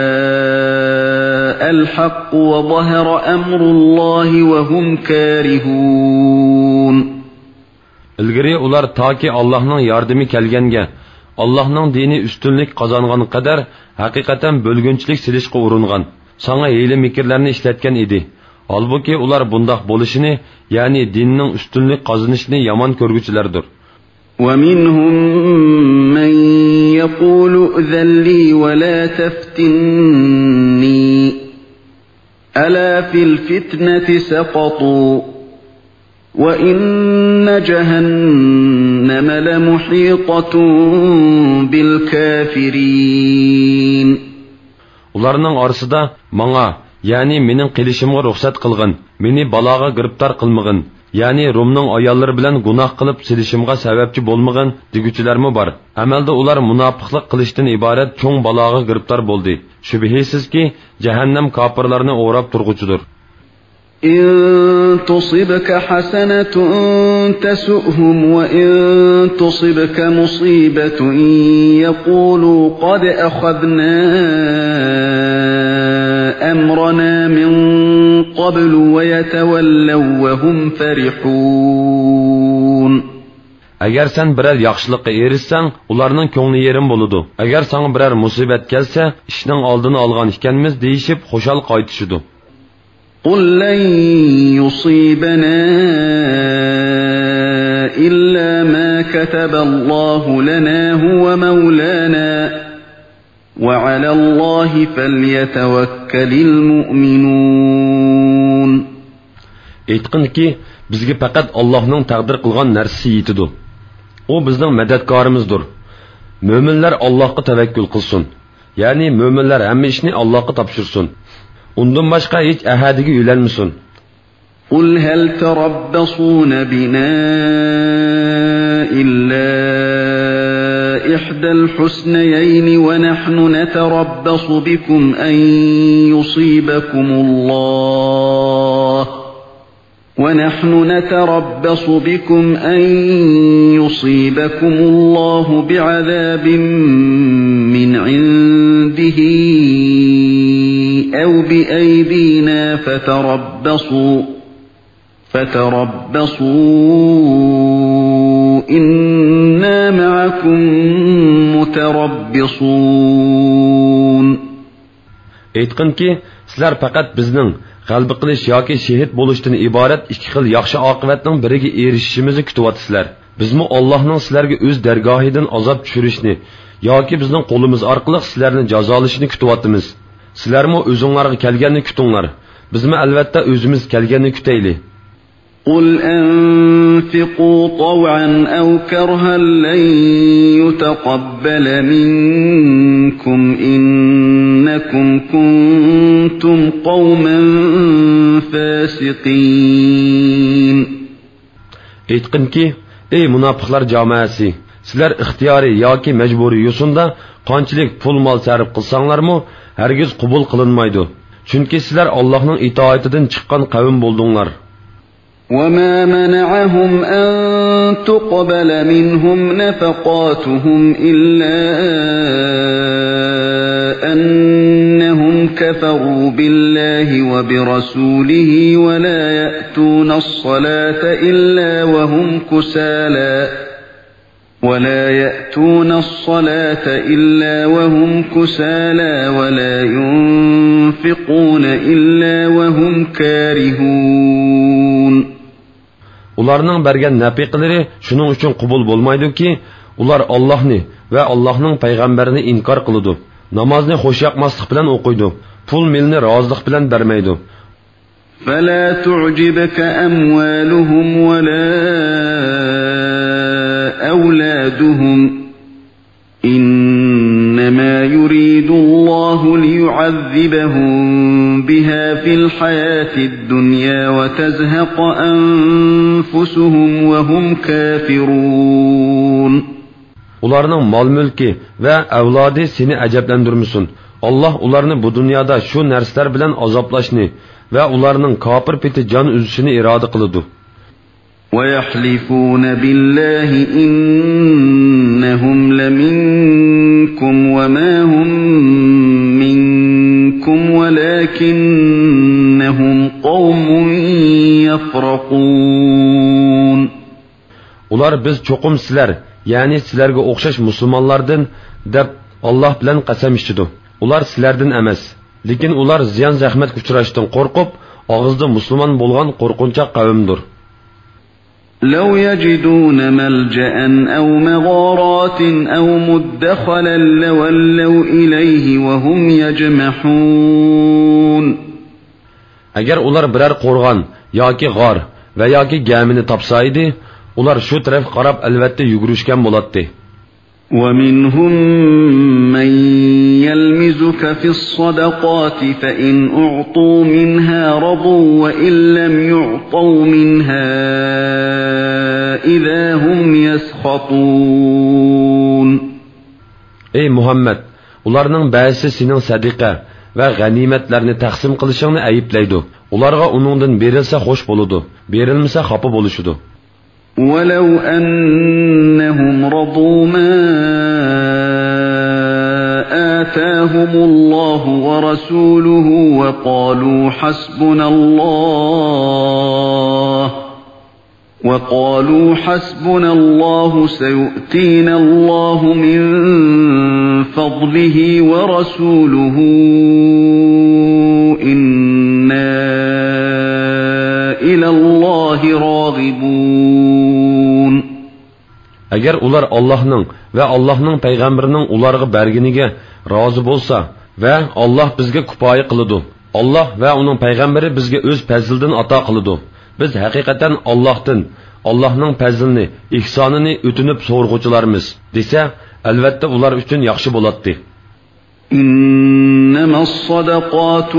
جاء الحق وظهر أمر الله وهم كارهون. İlgari ular taki Allah'ның yardımı kelgenge, Allah'ның dini üstünlük kazanğan kadar hakikaten bölgünçilik silişqe urunğan, sana hile mikirlerini işletken idi. Halbuki ular bundaq bolışını, yani dininin üstünlük kazanışını yaman körgüçülerdir. وَمِنْهُمْ مَنْ يَقُولُ اُذَنْ لِي وَلَا تَفْتِنِّي أَلَا فِي الْفِتْنَةِ سَقَطُوا وَإِنَّ جَهَنَّمَ لَمُحِيطَةٌ بِالْكَافِرِينَ. Ularning orasida manga, yani mening qilishimga ruxsat qilgin, meni baloga giribtor qilmag'in, yani Rumning ayollari bilan gunoh qilib silishimga sababchi bo'lmag'in deguchilarmi bor. Amalda ular munofiqlik qilishdan iborat cho'ng baloga giribtor bo'ldi. Shubhisizki, jahannam kofirlarni o'rab turg'uchidir. إن تصبك حسنة تسؤهم وإن تصبك مصيبة يقولوا قد أخذنا أمرنا من قبل ويتولوا وهم فرحون. Agar sen birer yaxshilikqa erishsang, ularning ko'ngli yerim bo'ladi. Agar sana birer musibat kelsa, ishning oldini olgan ekanmiz deyishib, xo'shal qaytishidi. قل لن يصيبنا إلا ما كتب الله لنا هو مولانا وعلى الله فليتوكل المؤمنون. Aytqin ki, bizga faqat Allohning taqdir qilgan narsasi yetidi. O bizning madadkorimizdir. Mo'minlar Allohga tavakkul qilsin. Ya'ni mo'minlar hamma ishni Allohga topshirsin. Undan başqa hiç ahadiga uylanmasin. قل هل تربصون بنا إلا إحدى الحسنيين ونحن نتربص بكم أن يصيبكم الله بعذاب من عنده أو بأيدينا فتربصوا إنا معكم متربصون. Aytqin ki, sizlar faqat bizning g'alba qilish yoki shahid bo'lishdan iborat ikki xil yaxshi oqibatning biriga erishishimizni kutyapsizlar. Bizmi Allohning sizlarga o'z dargohidan azob tushirishni yoki bizning qo'limiz orqali sizlarni jazolashini kutyapmiz. Sizlarmi o'zinglarga kelganni kutinglar. Bizmi albatta o'zimiz kelganni kutayli. قل أنفقوا طوعا أو كرها لن يتقبل منكم إنكم كنتم قوما فاسقين. Aytqin ki, ey munofiqlar jamoasi, sizlar ixtiyoriy yoki majburiy yo'sinda qanchalik pul mol sarf qilsanglarmi, hargiz qabul qilinmaydi. Chunki sizlar Allohning itoatidan chiqqan qavm bo'ldinglar. وَمَا مَنَعَهُمْ أَن تُقْبَلَ مِنْهُمْ نَفَقَاتُهُمْ إِلَّا أَنَّهُمْ كَفَرُوا بِاللَّهِ وَبِرَسُولِهِ وَلَا يَأْتُونَ الصَّلَاةَ إِلَّا وَهُمْ كُسَالَى ولا يأتون الصلاة إلا وهم كسالى ولا ينفقون إلا وهم كارهون. Ularning bergan nafiqlari shuning uchun qabul bo'lmaydi-ki, ular Allohni va Allohning payg'ambarini inkor qiladi. Namozni xo'shyoqmaslik bilan o'qiydi. Pul milni rozilik bilan bermaydi. فلا تعجبك أموالهم ولا أولادهم إنما يريد الله ليعذبهم بها في الحياة الدنيا وتزهق أنفسهم وهم كافرون. Ularning mol-mulki va avlodi seni ajablantirmasin. Allah ularni bu dunyoda shu narsalar bilan azoblashni va ularning kofir peti jon uzishini iroda qiladi. وَيَحْلِفُونَ بِاللَّهِ إِنَّهُمْ لَمِنكُمْ وَمَا هُمْ مِنكُمْ وَلَكِنَّهُمْ قَوْمٌ يَفْرَقُونَ. Ular biz çoqum sizlar, yani sizlarga o'xshash musulmonlardan deb Allah bilan qasam ichdi. Ular sizlardan emas, lekin ular ziyon zahmat uchrashdan qo'rqib, og'izda musulmon bo'lgan qo'rqinchoq qavmdir. لو يجدون ملجأ أو مغارات أو مدخلا لولوا إليه وهم يجمحون. Agar ular biror qo'rg'on yoki g'or va yoki gamini topsaydi, ular shu taraf qarab albatta yugurishgan bo'ladi. ومنهم من يلمزك في الصدقات فإن أعطوا منها رضوا وإن لم يعطوا منها إذا هم يسخطون. Ey Muhammed, ularning ba'zisi sening sadiqa va g'animatlarni taqsim qilishingni ayiblaydi. Ularga uningdan berilsa xo'sh bo'ladi, berilmasa xafa bo'lishudi. ولو أنهم رضوا ما آتاهم الله ورسوله وقالوا حسبنا الله سيؤتينا الله من فضله ورسوله إنا إلى الله راغبون. Agar ular Allohning va Allohning payg'ambarining ularga berganiga rozi bo'lsa va Alloh bizga kifoya qiladi, Alloh va uning payg'ambari bizga o'z fazlidan ato qiladi. Biz haqiqatan Allohdan, Allohning fazlini, ihsonini o'tinib so'rg'uvchilarmiz desa, albatta ular uchun yaxshi bo'ladi. إنما الصدقات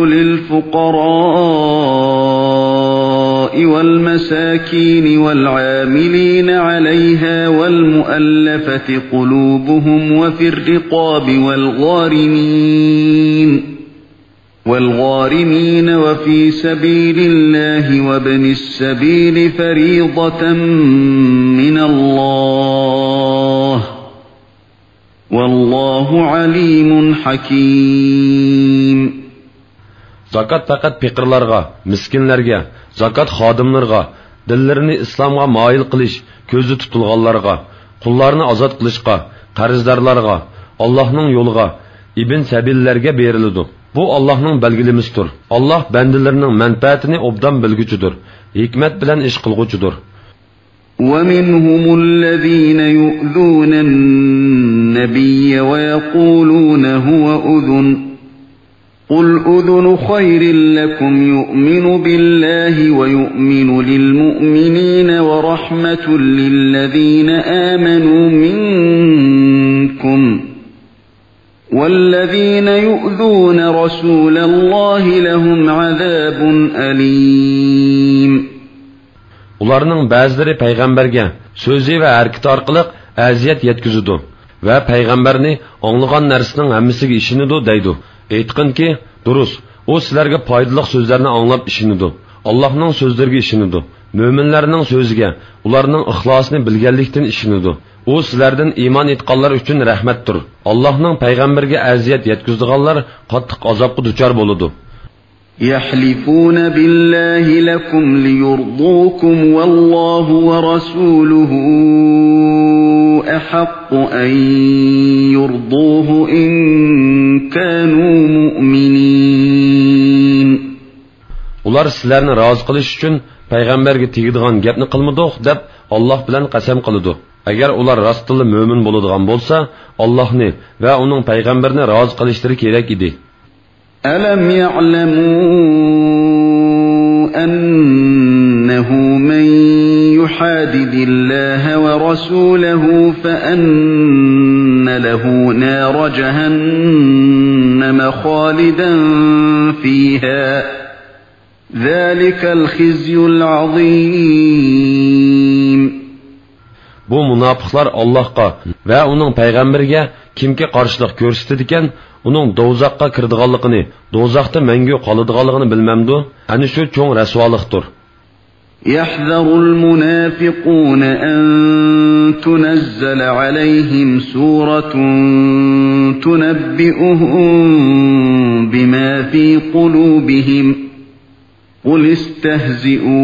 للفقراء والمساكين والعاملين عليها والمؤلفة قلوبهم وفي الرقاب والغارمين وفي سبيل الله وابن السبيل فريضة من الله والله عليم حكيم. Zakat faqat faqirlarga, miskinlarga, zakat xodimlarga, dillarini islomga moyil qilish, ko'zi tutilganlarga, qullarni ozod qilishga, qarzdorlarga, Allohning yo'liga, ibn sabillarga beriladi. Bu Allohning belgilimisidir. Alloh bandalarining manfaatini obdan bilguchidir, hikmat bilan ish qilguchidir. ومنهم الذين يؤذون النبي ويقولون هو أذن قل أذن خير لكم يؤمن بالله ويؤمن للمؤمنين ورحمة للذين آمنوا منكم والذين يؤذون رسول الله لهم عذاب أليم. Ularning ba'zilari payg'ambarga so'zi va harakati orqali aziyat yetkazadi va payg'ambarni anglagan narsaning hammasiga ishonadi deydi. Aytqinki, durust, u sizlarga foydali so'zlarni anglab ishonadi. Allohning so'zlariga ishonadi. Mo'minlarning so'ziga, ularning ixlosini bilganlikdan ishonadi. U sizlardan iymon etganlar uchun rahmatdir. Allohning payg'ambarga aziyat yetkazadiganlar qattiq azobga duchor bo'ladi. يحلفون بالله لكم ليرضوكم والله ورسوله أحق أن يرضوه إن كانوا مؤمنين. Ular sizlarni rozi qilish uchun payg'ambarga tegadigan gapni qilmadik deb Alloh bilan qasam qiladi. Agar ular rostli mo'min bo'ladigan bo'lsa, Allohni va uning payg'ambarini rozi qilishlari kerak edi. Alam ya'lamu annahu man yuhadidillaha wa rasulahu fa anna lahu nar jahannam khalidan fiha. Zalikal khizyul azim. Bu munofiqlar Allohga va uning payg'ambariga kimga qarshilik ko'rsatdi ekan, uning do'zaxga kiradiganligini, do'zaxda mangu qoladiganligini bilmamdi. Ana shu cho'ng rasvolikdir. Yahzarul munafiqun an tunazzala alayhim suratun tunabbi'uhum bima fi qulubihim. Qul istehzi'u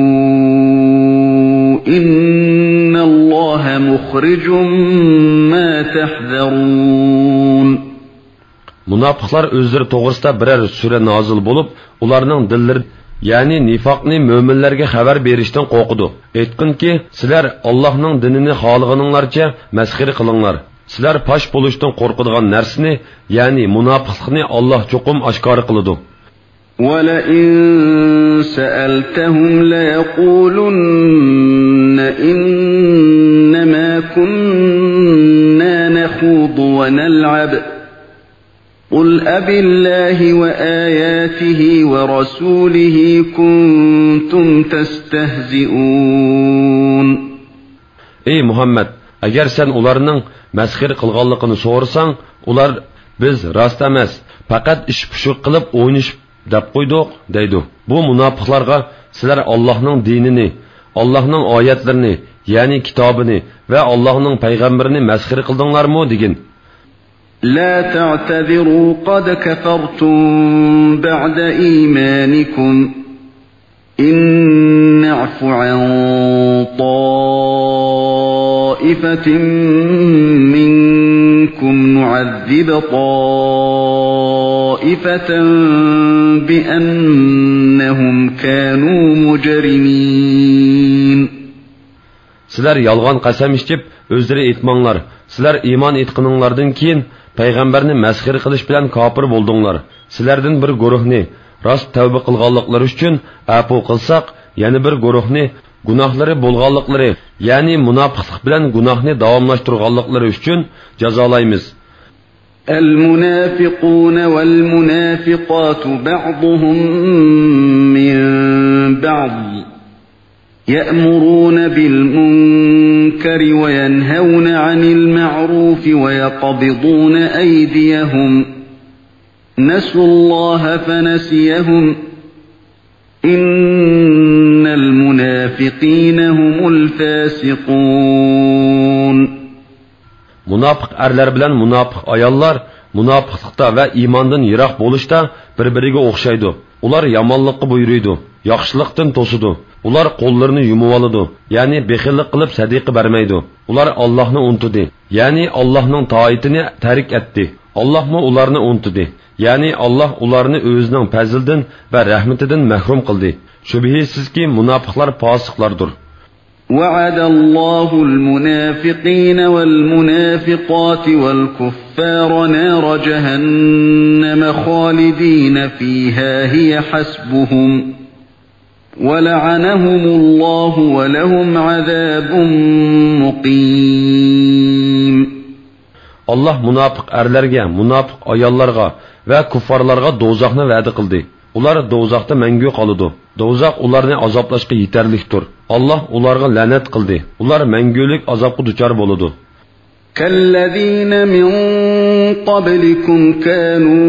innallaha mukhrijum ma tahzarun. Munofiqlar o'zlari to'g'risida biror sura nozil bo'lib, ularning dillari, ya'ni nifoqni mo'minlarga xabar berishdan qo'rqidi. Aytqinki, sizlar Allohning dinini xohlaganinglarcha masxira qilinglar. Sizlar pash bo'lishdan qo'rqadigan narsani, ya'ni munofiqlikni Alloh cho'qim oshkor qiladi. وَلَئِن سَأَلْتَهُمْ لَيَقُولُنَّ إِنَّمَا كُنَّا نَخُوضُ وَنَلْعَبُ قُلْ أَبِاللَّهِ وَآيَاتِهِ وَرَسُولِهِ كُنْتُمْ تَسْتَهْزِئُونَ. Ey Muhammed, agar sen ularning masxir qilganligini so'rasang, ular biz rost emas, faqat ish pushuk qilib o'ynish deb qo'ydik deydi. Bu munofiqlarga sizlar Allohning dinini, Allohning oyatlarini, ya'ni kitobini va Allohning payg'ambarini masxir qildinglarmi degin. La ta'tadiru qad kafartum ba'da imanikum in na'fu an ta'ifatin minkum nu'adhib ta'ifatan bi'annahum kanu mujrimin. Sizlar yolg'on qasam ichib o'zlari aytmanglar. Sizlar iymon etqininglardan keyin payg'ambarni masxir qilish bilan kofir bo'ldinglar. Sizlardan bir guruhni rost tavba qilganliklari uchun afu qilsak, yana bir guruhni gunohlari bo'lganliklari, ya'ni munofiqlik bilan gunohni davomlashtirganliklari uchun jazolaymiz. المنافقون والمنافقات بعضهم من بعض يأمرون بالمنكر وينهون عن المعروف ويقبضون أيديهم نسوا الله فنسيهم إن المنافقين هم الفاسقون. Munofiq erlar bilan munofiq ayollar munofiqlikda va iymondan yiroq bo'lishda bir-biriga o'xshaydi. Ular yomonlikqa buyuruydi, yaxshilikdan to'sidi. Ular qo'llarini yumib oladi, ya'ni bexillik qilib sadiqa bermaydi. Ular Allohni unutdi, ya'ni Allohning toatini tark etdi. Allohmi ularni unutdi, ya'ni Alloh ularni o'zining fazlidan va rahmatidan mahrum qildi. Shubhisizki munofiqlar fosiqlardir. وعد الله المنافقين والمنافقات والكفار نار جهنم خالدين فيها هي حسبهم ولعنهم الله ولهم عذاب مقيم. Allah munofiq erlarga, munofiq ayollarga va kuffarlarga do'zaxni va'da qildi. Ular do'zaxda mangu qoladi. Do'zax ularni azoblashga yetarlikdir. Allah ularga la'nat qildi. Ular mangulik azobga duchor bo'ladi. Kallazina min qablikum kanu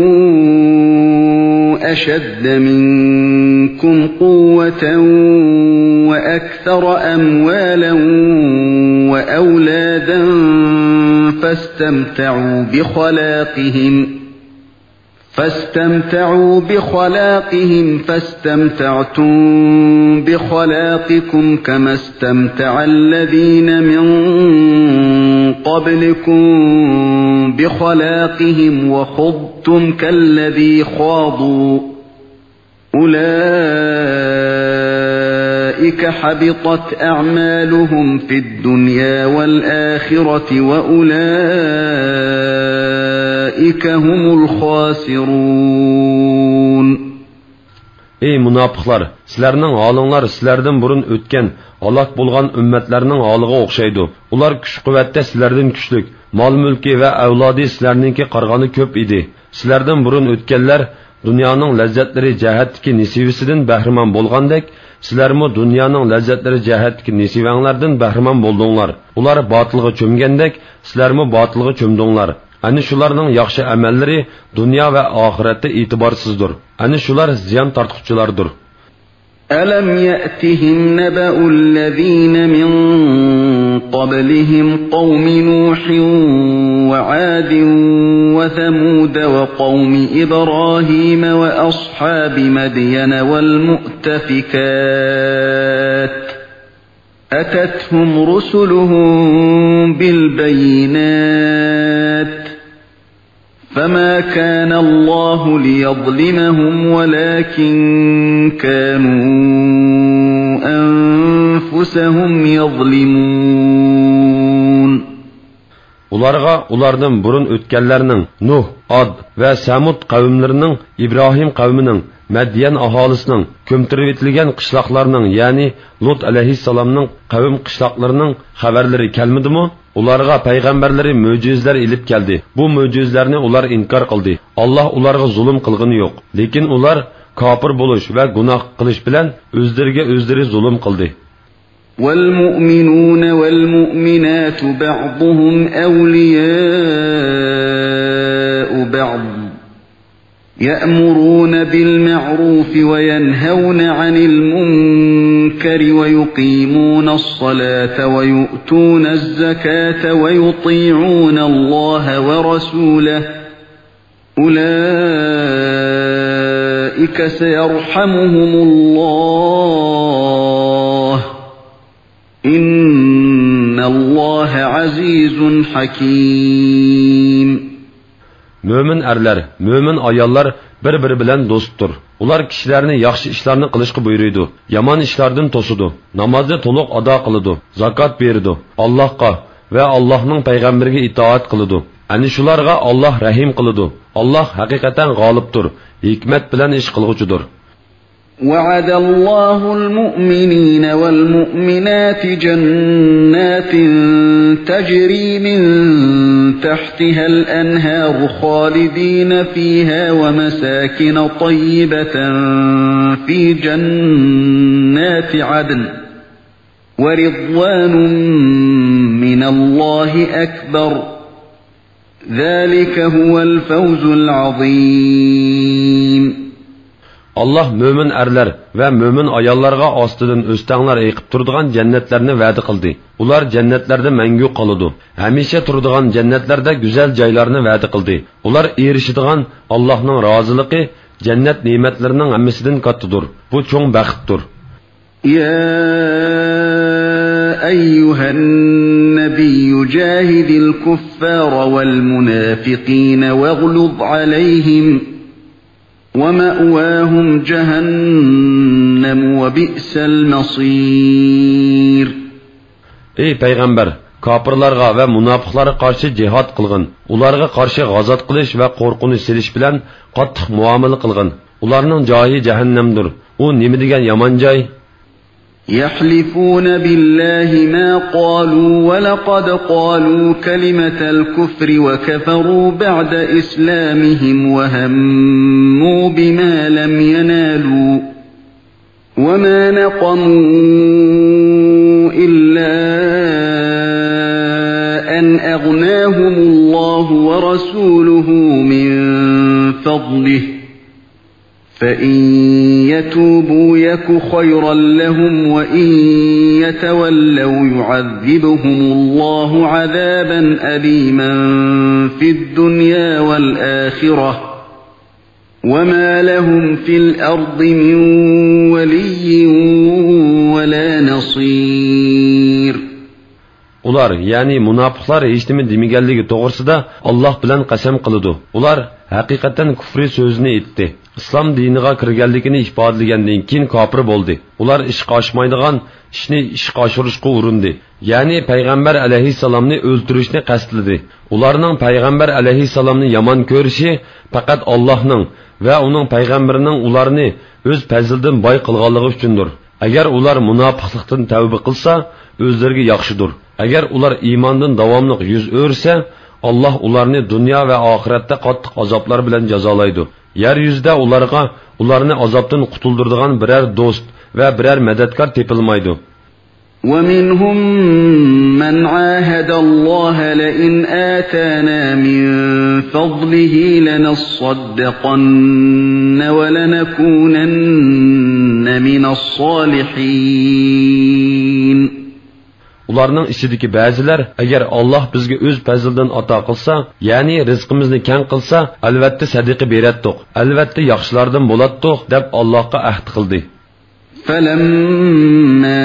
ashadda minkum quwwatan wa akthara amwalan wa awladan fastamta'u bi khalaqihim فاستمتعوا بخلاقهم فاستمتعتم بخلاقكم كما استمتع الذين من قبلكم بخلاقهم وخضتم كالذي خاضوا أولئك حبطت أعمالهم في الدنيا والآخرة وأولئك هم الخاسرون. Ey münafıqlar, sizlərinin halınlar sizlərdən burun ötken, halak bolğan ümmetlərinin halığa oxşaydı. Ular güç-qüvvətdə sizlərdən güçlük, mal-mülki və əvladı sizlərninki qarğanı köp idi. Sizlərdən burun ötkenlər dünyanın ləzzətləri cəhətdəki nisivisidən bəhrəman bolğandək, sizlərmi dünyanın ləzzətləri cəhətdəki nisivənlərdən bəhrəman boldunlar. Ular batılğa çömgəndək, sizlərmi batılğa çömdünlər. Ani şularning yaxshi amallari dunyo va oxiratda e'tiborsizdir. Ani shular ziyon tortquchilardir. Alam ya'tihim naba'ul ladzina min qablihim qawmi Nuhin wa 'Adin wa Thamud wa qawmi Ibrahim wa ashabi Madyan wal mu'tafikat. أتتهم رسلهم بالبينات فما كان الله ليظلمهم ولكن كانوا أنفسهم يظلمون. Ularga ulardan burun ötkenlerinin Nuh, Ad ve Samud kavimlerinin İbrahim kavminin Madyan aholisinin kömtirib etilgan qishloqlarning, ya'ni Lut alayhissalomning qavm qishloqlarining xabarlari kelmadimi? Ularga payg'ambarlari mo'jizlar ilib keldi. Bu mo'jizlarni ular inkor qildi. Alloh ularga zulm qilgani yo'q, lekin ular kofir bo'lish va gunoh qilish bilan o'zlariga o'zlari zulm qildi. والمؤمنون والمؤمنات بعضهم أولياء بعض يأمرون بالمعروف وينهون عن المنكر ويقيمون الصلاة ويؤتون الزكاة ويطيعون الله ورسوله أولئك سيرحمهم الله إن الله عزيز حكيم. Mömin erler, mömin ayollar bir-biri bilan do'stdir. Ular kishilarni yaxshi ishlarni qilishga buyuradi, yomon ishlardan to'sidi, namozni to'liq ado qiladi, zakot beradi, Allohga va Allohning payg'ambariga itoat qiladi. Ani shularga Alloh rahim qiladi. Alloh haqiqatan g'olibdir, hikmat bilan ish qilguchidir. وعد الله المؤمنين والمؤمنات جنات تجري من تحتها الأنهار خالدين فيها ومساكن طيبة في جنات عدن ورضوان من الله أكبر ذلك هو الفوز العظيم. Allah mömin erler ve mömin ayollarga ostidan o'stanglar eqib turadigan jannatlarni va'da qildi. Ular jannatlerde mangu qoladi. Hamisha turadigan jannatlarda go'zal joylarni va'da qildi. Ular erishadigan Allohning roziligi jannat ne'matlarining hammasidan kattadir. Bu cho'ng baxtdir. Ya ayyuhan nabiy jahidil kuffara wal munafiqin waghluz alayhim وَمَأْوَاهُمْ جَهَنَّمُ وَبِئْسَ الْمَصِيرُ. Ey payg'ambar, kofirlarga va munofiqlarga qarshi jihad qilgin. Ularga qarshi g'azot qilish va qo'rquvni silish bilan qattiq muomala qilgin. Ularning joyi jahannamdir. U nima degan yomon joy? يحلفون بالله ما قالوا ولقد قالوا كلمة الكفر وكفروا بعد إسلامهم وهموا بما لم ينالوا وما نقموا إلا أن أغناهم الله ورسوله من فضله فإن يتوبوا يك خيرا لهم وإن يتولوا يعذبهم الله عذابا أليما في الدنيا والآخرة وَمَا لَهُمْ فِي الْأَرْضِ مِنْ وَلِيٍّ وَلَا نَصِيرٍ. Ular, yani münafıqlar hiç nima demaganligi to'g'risida Alloh bilan qasam qiladi. Ular haqiqatan kufri so'zini aytdi. Islom diniga kirganligini ifodalagandan keyin kofir bo'ldi. Ular ishga oshmaydigan ishni ishga oshirishga urindi. Ya'ni payg'ambar alayhissalomni o'ldirishni qasdladi. Ularning payg'ambar alayhissalomni yomon ko'rishi faqat Allohning va uning payg'ambarining ularni o'z fazlidan boy qilganligi uchundir. Agar ular munofiqlikdan tavba qilsa, o'zlariga yaxshidir. Agar ular iymondan davomli yuz o'rsa, Alloh ularni dunyo va oxiratda qattiq azoblar bilan jazolaydi. Yer yuzida ularni azobdan qutuldiradigan biror do'st va biror madadkor tepilmaydi. وَمِنْهُمْ مَنْ عَاهَدَ اللَّهَ لَئِنْ آتَانَا مِنْ فَضْلِهِ لَنَصَّدَّقَنَّ وَلَنَكُونَنَّ مِنَ الصَّالِحِينَ. Ularning ichidagi ba'zilar agar Alloh bizga o'z fazlidan ato qilsa, ya'ni rizqimizni keng qilsa, albatta sadaqa beratdik, albatta yaxshilardan bo'latdik deb Allohga ahd qildi. فَلَمَّا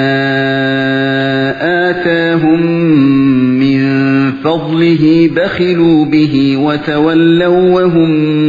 آتَاهُم مِّن فَضْلِهِ بَخِلُوا بِهِ وَتَوَلَّوْا وَهُمْ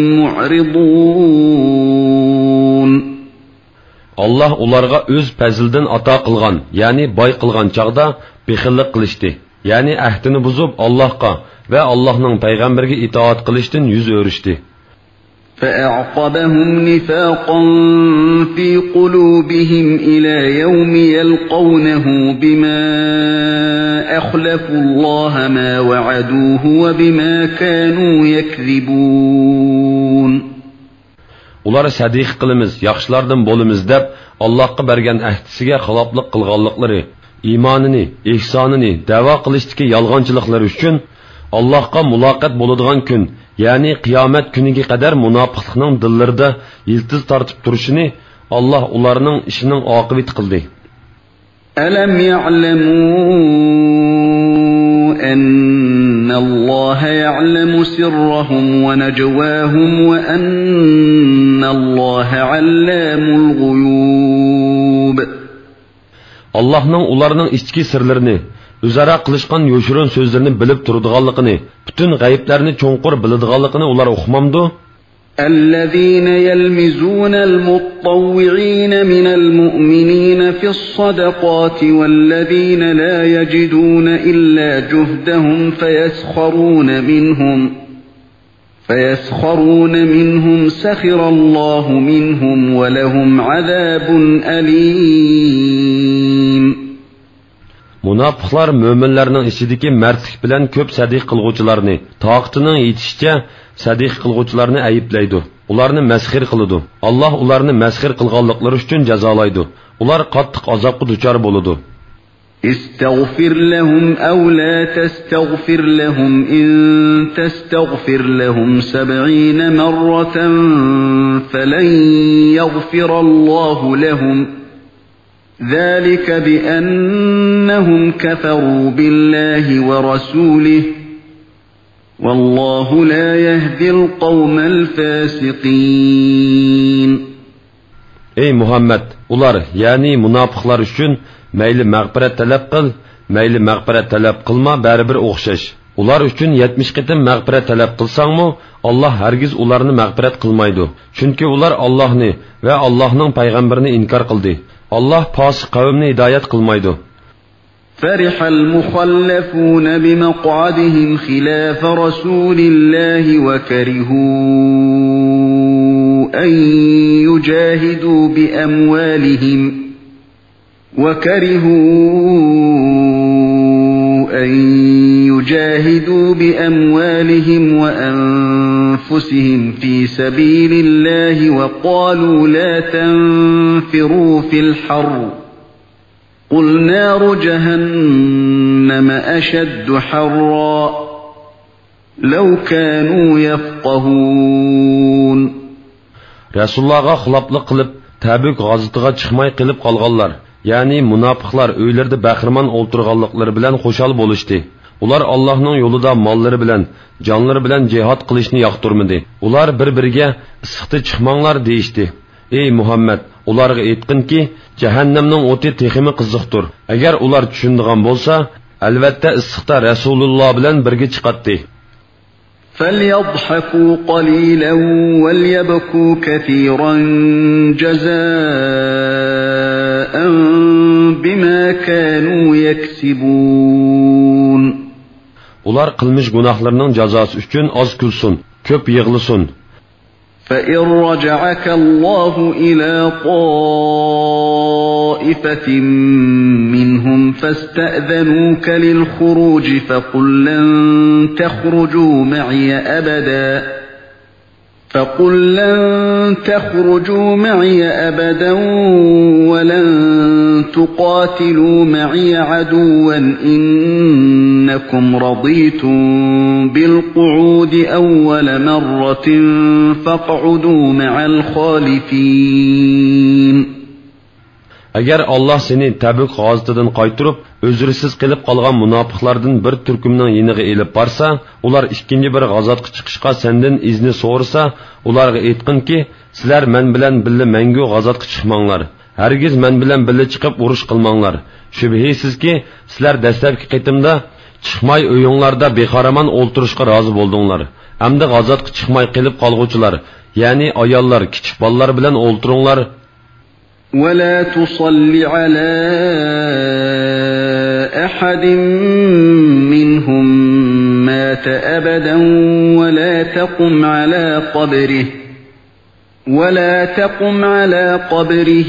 مُعْرِضُونَ. Allah ularga o'z fazlidan ato qilgan, ya'ni boy qilgan chaqda bexillik qilishdi. Ya'ni ahdini buzib Allohga va Allohning payg'ambariga itoat qilishdan yuz o'rishdi. فَأَعْقَبَهُمْ نِفَاقًا فِي قُلُوبِهِمْ إِلَى يَوْمِ يَلْقَوْنَهُ بِمَا أَخْلَفُوا اللَّهَ مَا وَعَدُوهُ وَبِمَا كَانُوا يَكْذِبُونَ. Ular sadiq qilamiz, yaxshilardan bo'lamiz deb Allohga bergan ahdisiga xiloflik qilganliklari, iymonini, ihsonini da'vo qilishdagi yolg'onchiliklari uchun Allohga muloqot bo'ladigan kun, ya'ni qiyomat kuniga qadar munofiqlikning dillarida yiltiz tortib turishini Alloh ularning ishining oqibati qildi. Alam ya'lamu anna Alloh ya'lamu sirrahum wa najwahum wa anna Alloh 'allamul ghuyub. Allohning ularning ichki sirlarini o'zaro qilishgan yo'shirin so'zlarini bilib turadiganligini, butun g'ayblarni cho'nqur biladiganligini ular uqmamdi. الذين يلمزون المتطوعين من المؤمنين في الصدقات والذين لا يجدون إلا جهدهم فيسخرون منهم سخر الله منهم ولهم عذاب أليم. Munofiqlar mo'minlarning ichidagi mardlik bilan ko'p sadiq qilguvchilarni, toqatining yetishicha sadiq qilguvchilarni ayiblaydi. Ularni masxir qiladi. Alloh ularni masxir qilganliklari uchun jazolaydi. Ular qattiq azobga duchor bo'ladi. استغفر لهم أو لا تستغفر لهم إن تستغفر لهم 70 مرة فلن يغفر الله لهم ذلك بأنهم كفروا بالله ورسوله والله لا يهدي القوم الفاسقين. Ey Muhammed, ular yani münafıqlar üçün mayli mag'firat talab qil, mayli mag'firat talab qilma, baribir o'xshash. Ular üçün 70 qitim mag'firat talab qilsangmi, Alloh hargiz ularni mag'firat qilmaydi. Chunki ular Allohni va Allohning payg'ambarini inkor qildi. Allah fasık qavmni hidayet qilmaydi. فرح المخلفون بمقعدهم خلاف رسول الله وكرهوا أن يجاهدوا بأموالهم وأنفسهم في سبيل الله وقالوا لا تنفروا في الحر قل نار جهنم أشد حرا لو كانوا يفقهون. Resulullah'a xilaflık qilib, Tabuk g'azitiga chiqmay qilib qolganlar, ya'ni munofiqlar uylarda bahriman o'ltirganliklari bilan xo'shal bo'lishdi. Ular Allah'ның yolida malları bilen, canları bilen cihat qilishni yoqtirmadi. Ular bir-biriga issiqda chiqmanglar deyishdi. Ey Muhammad, ularga aytqinki, jahannamning o'ti teximi qiziqdir. Agar ular tushundigan bo'lsa, albatta issiqda Rasululloh bilan birga chiqatdi. فَلْيَضْحَكُوا قَلِيلًا وَلْيَبْكُوا كَثِيرًا جَزَاءً بِمَا كَانُوا يَكْسِبُونَ. Ular qilmish gunohlarining jazosi uchun oz kulsin, ko'p yig'lisin. فَإِنْ رَجَعَكَ اللَّهُ إِلَى طَائِفَةٍ مِّنْهُمْ فَاسْتَأْذَنُوكَ لِلْخُرُوجِ فَقُلْ لَنْ تَخْرُجُوا مَعِيَ أَبَدًا وَلَنْ تُقَاتِلُوا مَعِيَ عَدُوًّا إِنَّكُمْ رَضِيتُمْ بِالْقُعُودِ أَوَّلَ مَرَّةٍ فَاقْعُدُوا مَعَ الْخَالِفِينَ. Agar Allah seni Tabuk g'azotdan qaytirib, o'zrisiz qilib qolgan munofiqlardan bir turkumning yiniga elib borsa, ular ikkinchi bir g'azotga chiqishga sendan izni so'rasa, ularga aytqinki, sizlar men bilan birga mangu g'azotga chiqmanglar. Hargiz men bilan birga chiqib urush qilmanglar. Shubhisizki, sizlar dastlabki qitimda chiqmay o'yinglarda bexaraman o'ltirishga rozi bo'ldinglar. Hamda g'azotga chiqmay qilib qolguvchilar, ya'ni ayollar, kichik bolalar bilan o'ltiringlar. وَلَا تُصَلِّ عَلَى أَحَدٍ مِّنْهُمْ مَاتَ أَبَدًا وَلَا تَقُمْ عَلَى قَبْرِهِ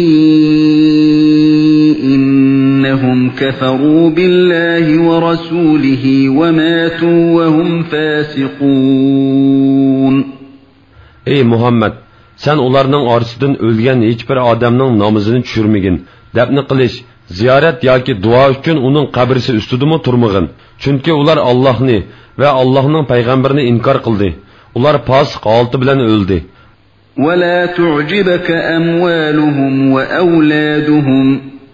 إِنَّهُمْ كَفَرُوا بِاللَّهِ وَرَسُولِهِ وَمَاتُوا وَهُمْ فَاسِقُونَ. Ey Muhammed! Sen ularning orasidan o'lgan hech bir odamning namozini tushirmagin. Dafn qilish, ziyorat yoki duo uchun uning qabrisi ustidami turmagin. Chunki ular Allohni va Allohning payg'ambarini inkor qildi. Ular fosiq holati bilan o'ldi. وَلَا تُعْجِبْكَ أَمْوَالُهُمْ وَأَوْلَادُهُمْ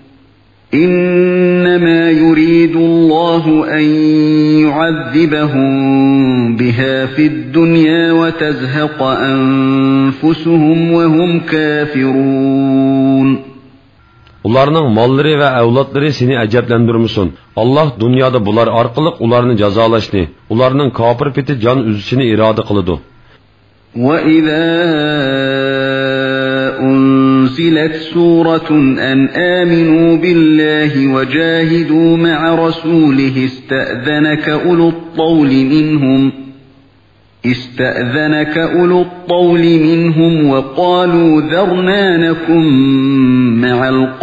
إِنَّمَا يُرِيدُ اللَّهُ أَن يُعَذِّبَهُم بِهَا فِي الدُّنْيَا وَتَزْهَقَ أَنفُسُهُمْ وَهُمْ كَافِرُونَ. Ularning mollari va avlodlari seni ajablantirmasin. Alloh dunyoda bular orqali ularni jazolashni, ularning kofir peti jon uzishini iroda qiladi. وَإِذَا أُنْزِلَتْ سُورَةٌ أَنْ آمِنُوا بِاللَّهِ وَجَاهِدُوا مَعَ رَسُولِهِ استأذنك أولو الطول منهم وقالوا ذرنا نكن مع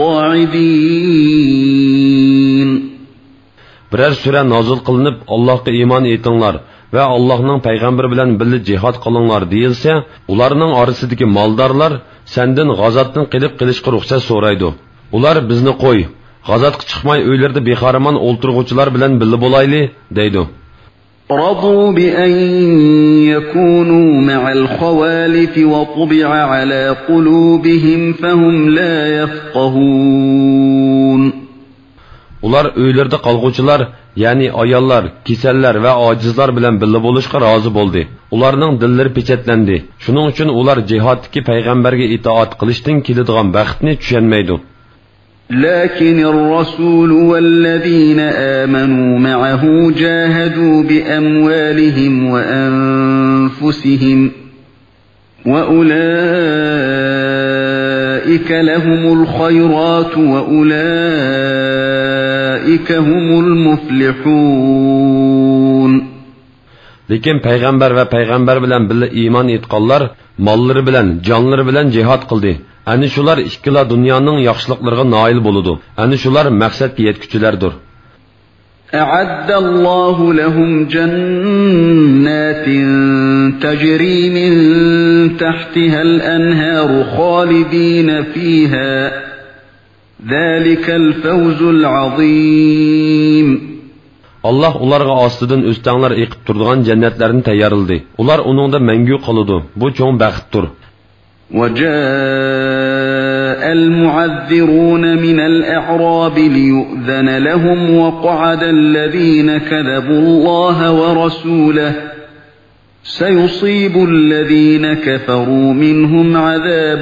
القاعدين. Birer sure nazil qilinib, Allohga iymon etinglar va Allohning payg'ambari bilan birga jihad qilinglar deyilsa, ularning orasidagi maldorlar sendan g'azotdan qilishga ruxsat so'raydi. Ular bizni qo'y, g'azotga chiqmay uylarda bexaraman o'ltirg'uvchilar bilan birga bo'layli deydi. رضوا بأن يكونوا مع الخوالف وطبع على قلوبهم فهم لا يفقهون. Ular uylarda qolguvchilar, ya'ni ayollar, kasallar va ojizlar bilan birga bo'lishga rozi bo'ldi. Ularning dillari pechatlandi. Shuning uchun ular jihodga payg'ambarga itoat qilishdan keladigan baxtni tushunmaydi. لكن الرسول والذين آمنوا معه جاهدوا بأموالهم وأنفسهم وأولئك لهم الخيرات وأولئك هم المفلحون. Lekin payg'ambar va payg'ambar bilan birga iymon etganlar mollari bilan, jonlari bilan jihad qildi. Ani shular ikkila dunyoning yaxshiliklariga noil bo'ladi. Ani shular maqsadga yetguchilardir. أعد الله لهم جنات تجري من تحتها الأنهار خالدين فيها ذلك الفوز العظيم. Allah ularga ostidan o'stanglar eqib turgan jannatlarni tayyorladi. Ular uningda mangu qoladi. Bu cho'ng baxtdir. وجاء المعذرون من الأعراب ليؤذن لهم وقعد الذين كذبوا الله ورسوله سيصيب الذين كفروا منهم عذاب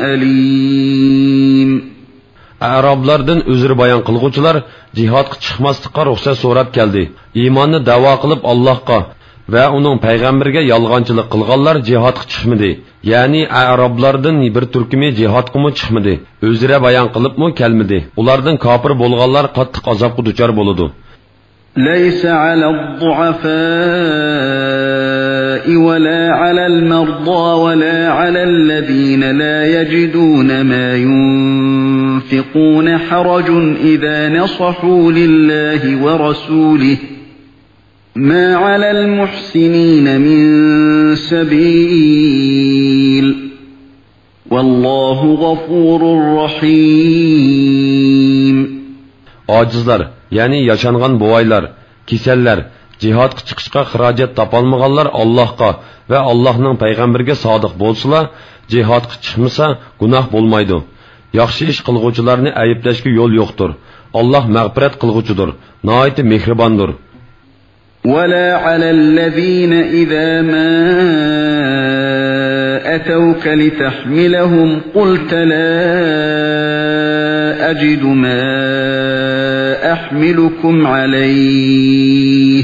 أليم. Arablardan özür bayan qılğucular cihatqa chiqmaslikqa ruxsat so'rab keldi. Iymonni da'vo qilib Allohga va uning payg'ambariga yolg'onchilik qilganlar jihatga chiqmadi. Ya'ni Arablardan bir turkumi jihatga mu chiqmadi. O'zira bayon qilibmi kelmadi. Ulardan kofir bo'lganlar qattiq azobga duchor bo'ladi. Laysa 'alal-du'afa'i wa la 'alal-marda wa la 'alal-ladina la yajiduna ma ينفقون حرج إذا نصحوا لله ورسوله ما على المحسنين من سبيل والله غفور رحيم. Acizlar, yani yaşanğan boğaylar, keseller, cihatqa chiqishga xarajat topolmaganlar Allohga va Allohning payg'ambariga sodiq bo'lsalar, cihatqa chiqmasa gunoh bo'lmaydi. Yaxshi ish qilguvchilarni ayblashga yo'l yo'qdir. Alloh mag'firat qilguvchidir, nihoyat mehribondir. ولا على الذين إذا ما أتوك لتحملهم قلت لا أجد ما أحملكم عليه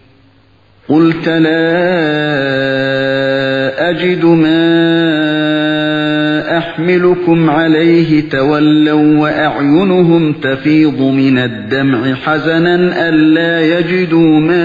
أحملكم عليه تولوا وأعينهم تفيض من الدمع حزنا ألا يجدوا ما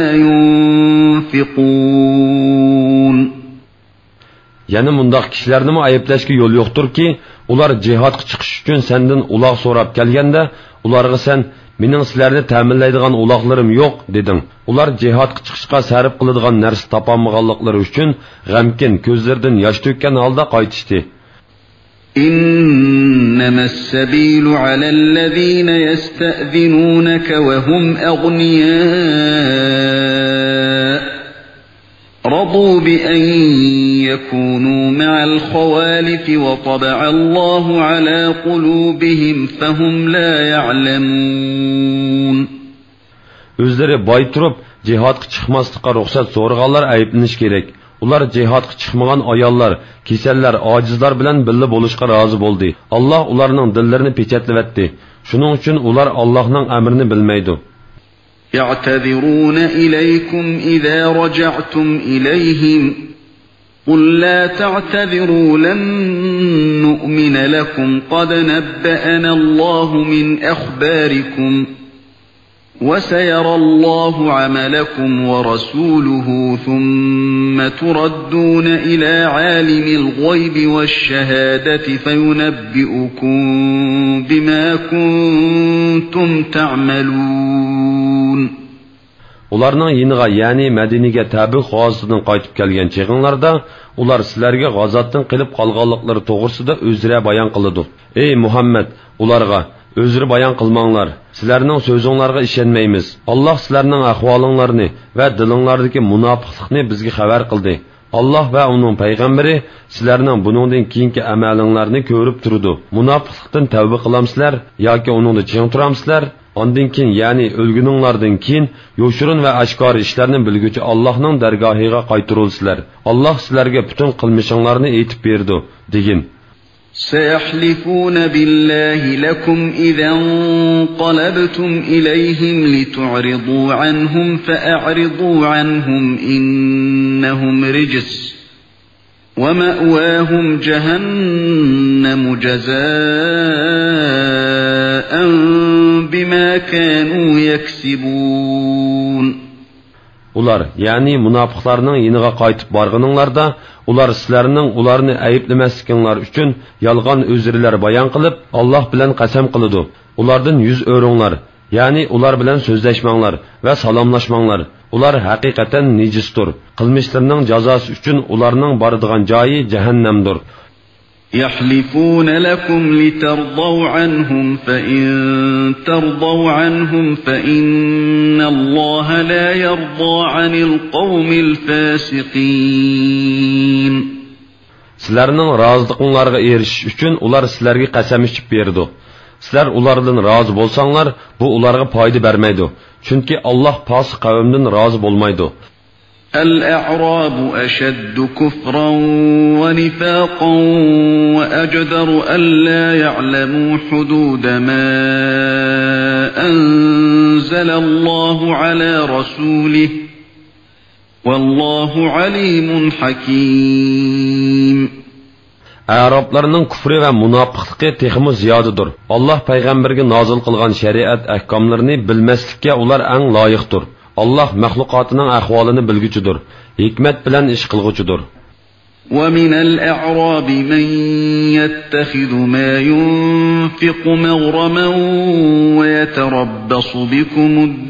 ينفقون. Yani mundaq kişilerni mi ayıplaşki yol yoktur ki, ular cihatga chiqish uchun senden uloq so'rab kelganda, ularga sen mening sizlarni ta'minlaydigan uloqlarim yo'q deding. Ular cihatga chiqishga sarf qiladigan narsa topolmaganliklari uchun g'amkin ko'zlaridan yosh to'kkan holda qaytishdi. إنما السبيل على الذين يستأذنونك وهم أغنياء رضوا بأن يكونوا مع الخوالف وطبع الله على قلوبهم فهم لا يعلمون. Özleri boy turib cihatga chiqmaslikqa ruxsat so'raganlar ayblanish kerak. Ular cihatga chiqmagan ayollar, kesellar, ojizlar bilan birga bo'lishga rozi bo'ldi. Alloh ularning dillarini pechatlavatdi. Shuning uchun ular Allohning amrini bilmaydi. يعتذرون إليكم إذا رجعتم إليهم قل لا تعتذروا لن نؤمن لكم قد نبأنا الله من أخباركم وسيرى الله عملكم ورسوله ثم تردون إلى عالم الغيب والشهادة فينبئكم بما كنتم تعملون. Ularning yeniga, ya'ni Madinaga Tabuk g'azosidan qaytib kelgan cheg'inlarda ular sizlarga g'azotdan qilib qolganliklari to'g'risida o'zra bayon qiladi. Ey Muhammad, ularga o'zri bayon qilmanglar. Sizlarning so'zinglarga ishonmaymiz. Alloh sizlarning ahvolinglarni va dilinglardagi munofiqlikni bizga xabar qildi. Alloh va uning payg'ambari sizlarning buningdan keyingi amalinglarni ko'rib turdi. Munofiqlikdan tavba qilamsizlar yoki uningda ching turamsizlar? Ondan keyin, ya'ni o'lguninglardan keyin yo'shirin va oshkor ishlarni bilguchi Allohning dargohiga qaytarilsizlar. Alloh sizlarga butun qilmishinglarni aytib berdi, degin. سيحلفون بالله لكم إذا انقلبتم إليهم لتعرضوا عنهم فأعرضوا عنهم إنهم رجس ومأواهم جهنم جزاء بما كانوا يكسبون. Ular, yani munofiqlarning yeniga qaytib borganinglarda, ular sizlarning ularni ayiblamasliklaringiz uchun yolg'on o'zrilar bayon qilib, Alloh bilan qasam qiladi. Ulardan yuz o'ringlar, ya'ni ular bilan so'zlashmanglar va salomlashmanglar. Ular haqiqatan nejisdir. Qilmishlarining jazosi uchun ularning boradigan joyi jahannamdir. يحلفون لكم لترضوا عنهم فإن ترضوا عنهم فإن الله لا يرضى عن القوم الفاسقين. Sizlarning roziliqinglarga erishish uchun ular sizlarga qasam ichib berdi. Sizlar ulardan rozi bo'lsanglar, bu ularga foyda bermaydi. Chunki Alloh fosiq qavmdan rozi bo'lmaydi. الأعراب أشد كفرا ونفاقا وأجدر ألا يعلموا حدود ما أنزل الله على رسوله والله عليم حكيم. Arablarning kufri va munofiqligi texmi ziyodadir. Alloh payg'ambarga nozil qilgan shariat ahkomlarini bilmaslikka ular eng loyiqdir. Allah mahluqatining ahvolini bilguchidir, hikmat bilan ish qilguchidir. وَمِنَ الْأَعْرَابِ مَن يَتَّخِذُ مَا يُنْفِقُ مَغْرَمًا وَيَتَرَبَّصُ بِكُمُ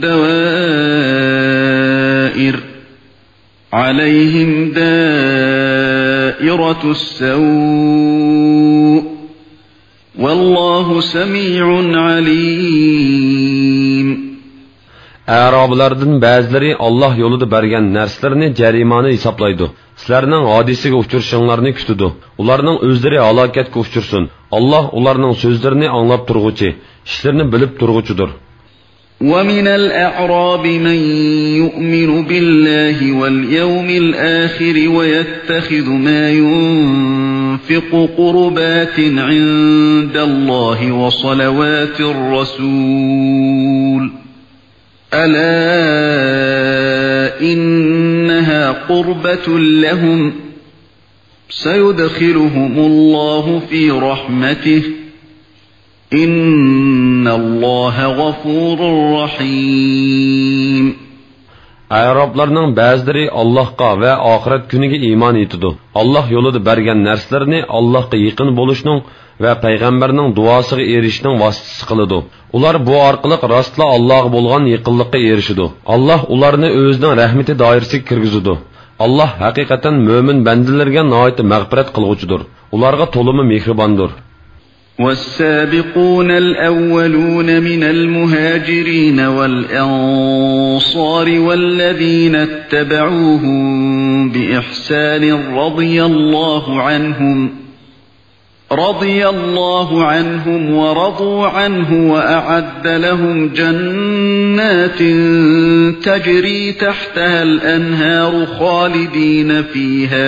الدَّوَائِرَ عَلَيْهِمْ دَائِرَةُ السَّوْءِ وَاللَّهُ سَمِيعٌ عَلِيمٌ. Arablardan ba'zilari Alloh yo'lida bergan narsalarni jarimani hisoblaydi. Sizlarning hodisiga uchrashinglarni kutadi. Ularning o'zlari halokatga uchursin. Alloh ularning so'zlarini anglab turg'uchi, ishlarini bilib turg'uchidir. وَمِنَ الْأَعْرَابِ مَن يُؤْمِنُ بِاللَّهِ وَالْيَوْمِ الْآخِرِ وَيَتَّخِذُ مَا يُنْفِقُ قُرُبَاتٍ عِندَ اللَّهِ وَصَلَوَاتِ الرَّسُولِ ألا إنها قربة لهم سيدخلهم الله في رحمته إن الله غفور رحيم. Arablarning ba'zilari Allohga va oxirat kuniga iymon etadi. Alloh yo'lida bergan narsalarni Allohga yaqin bo'lishning va payg'ambarning duosiga erishishning vositasi qiladi. Ular bu orqali rostla Allohga bo'lgan yaqinlikka erishadi. Alloh ularni o'zining rahmati doirasiga kirgizadi. Alloh haqiqatan mo'min bandalarga nihoyat mag'firat qilguvchidir. Ularga to'limi mehribondir. والسابقون الأولون من المهاجرين والأنصار والذين اتبعوهم بإحسان رضي الله عنهم ورضوا عنه وأعد لهم جنات تجري تحتها الأنهار خالدين فيها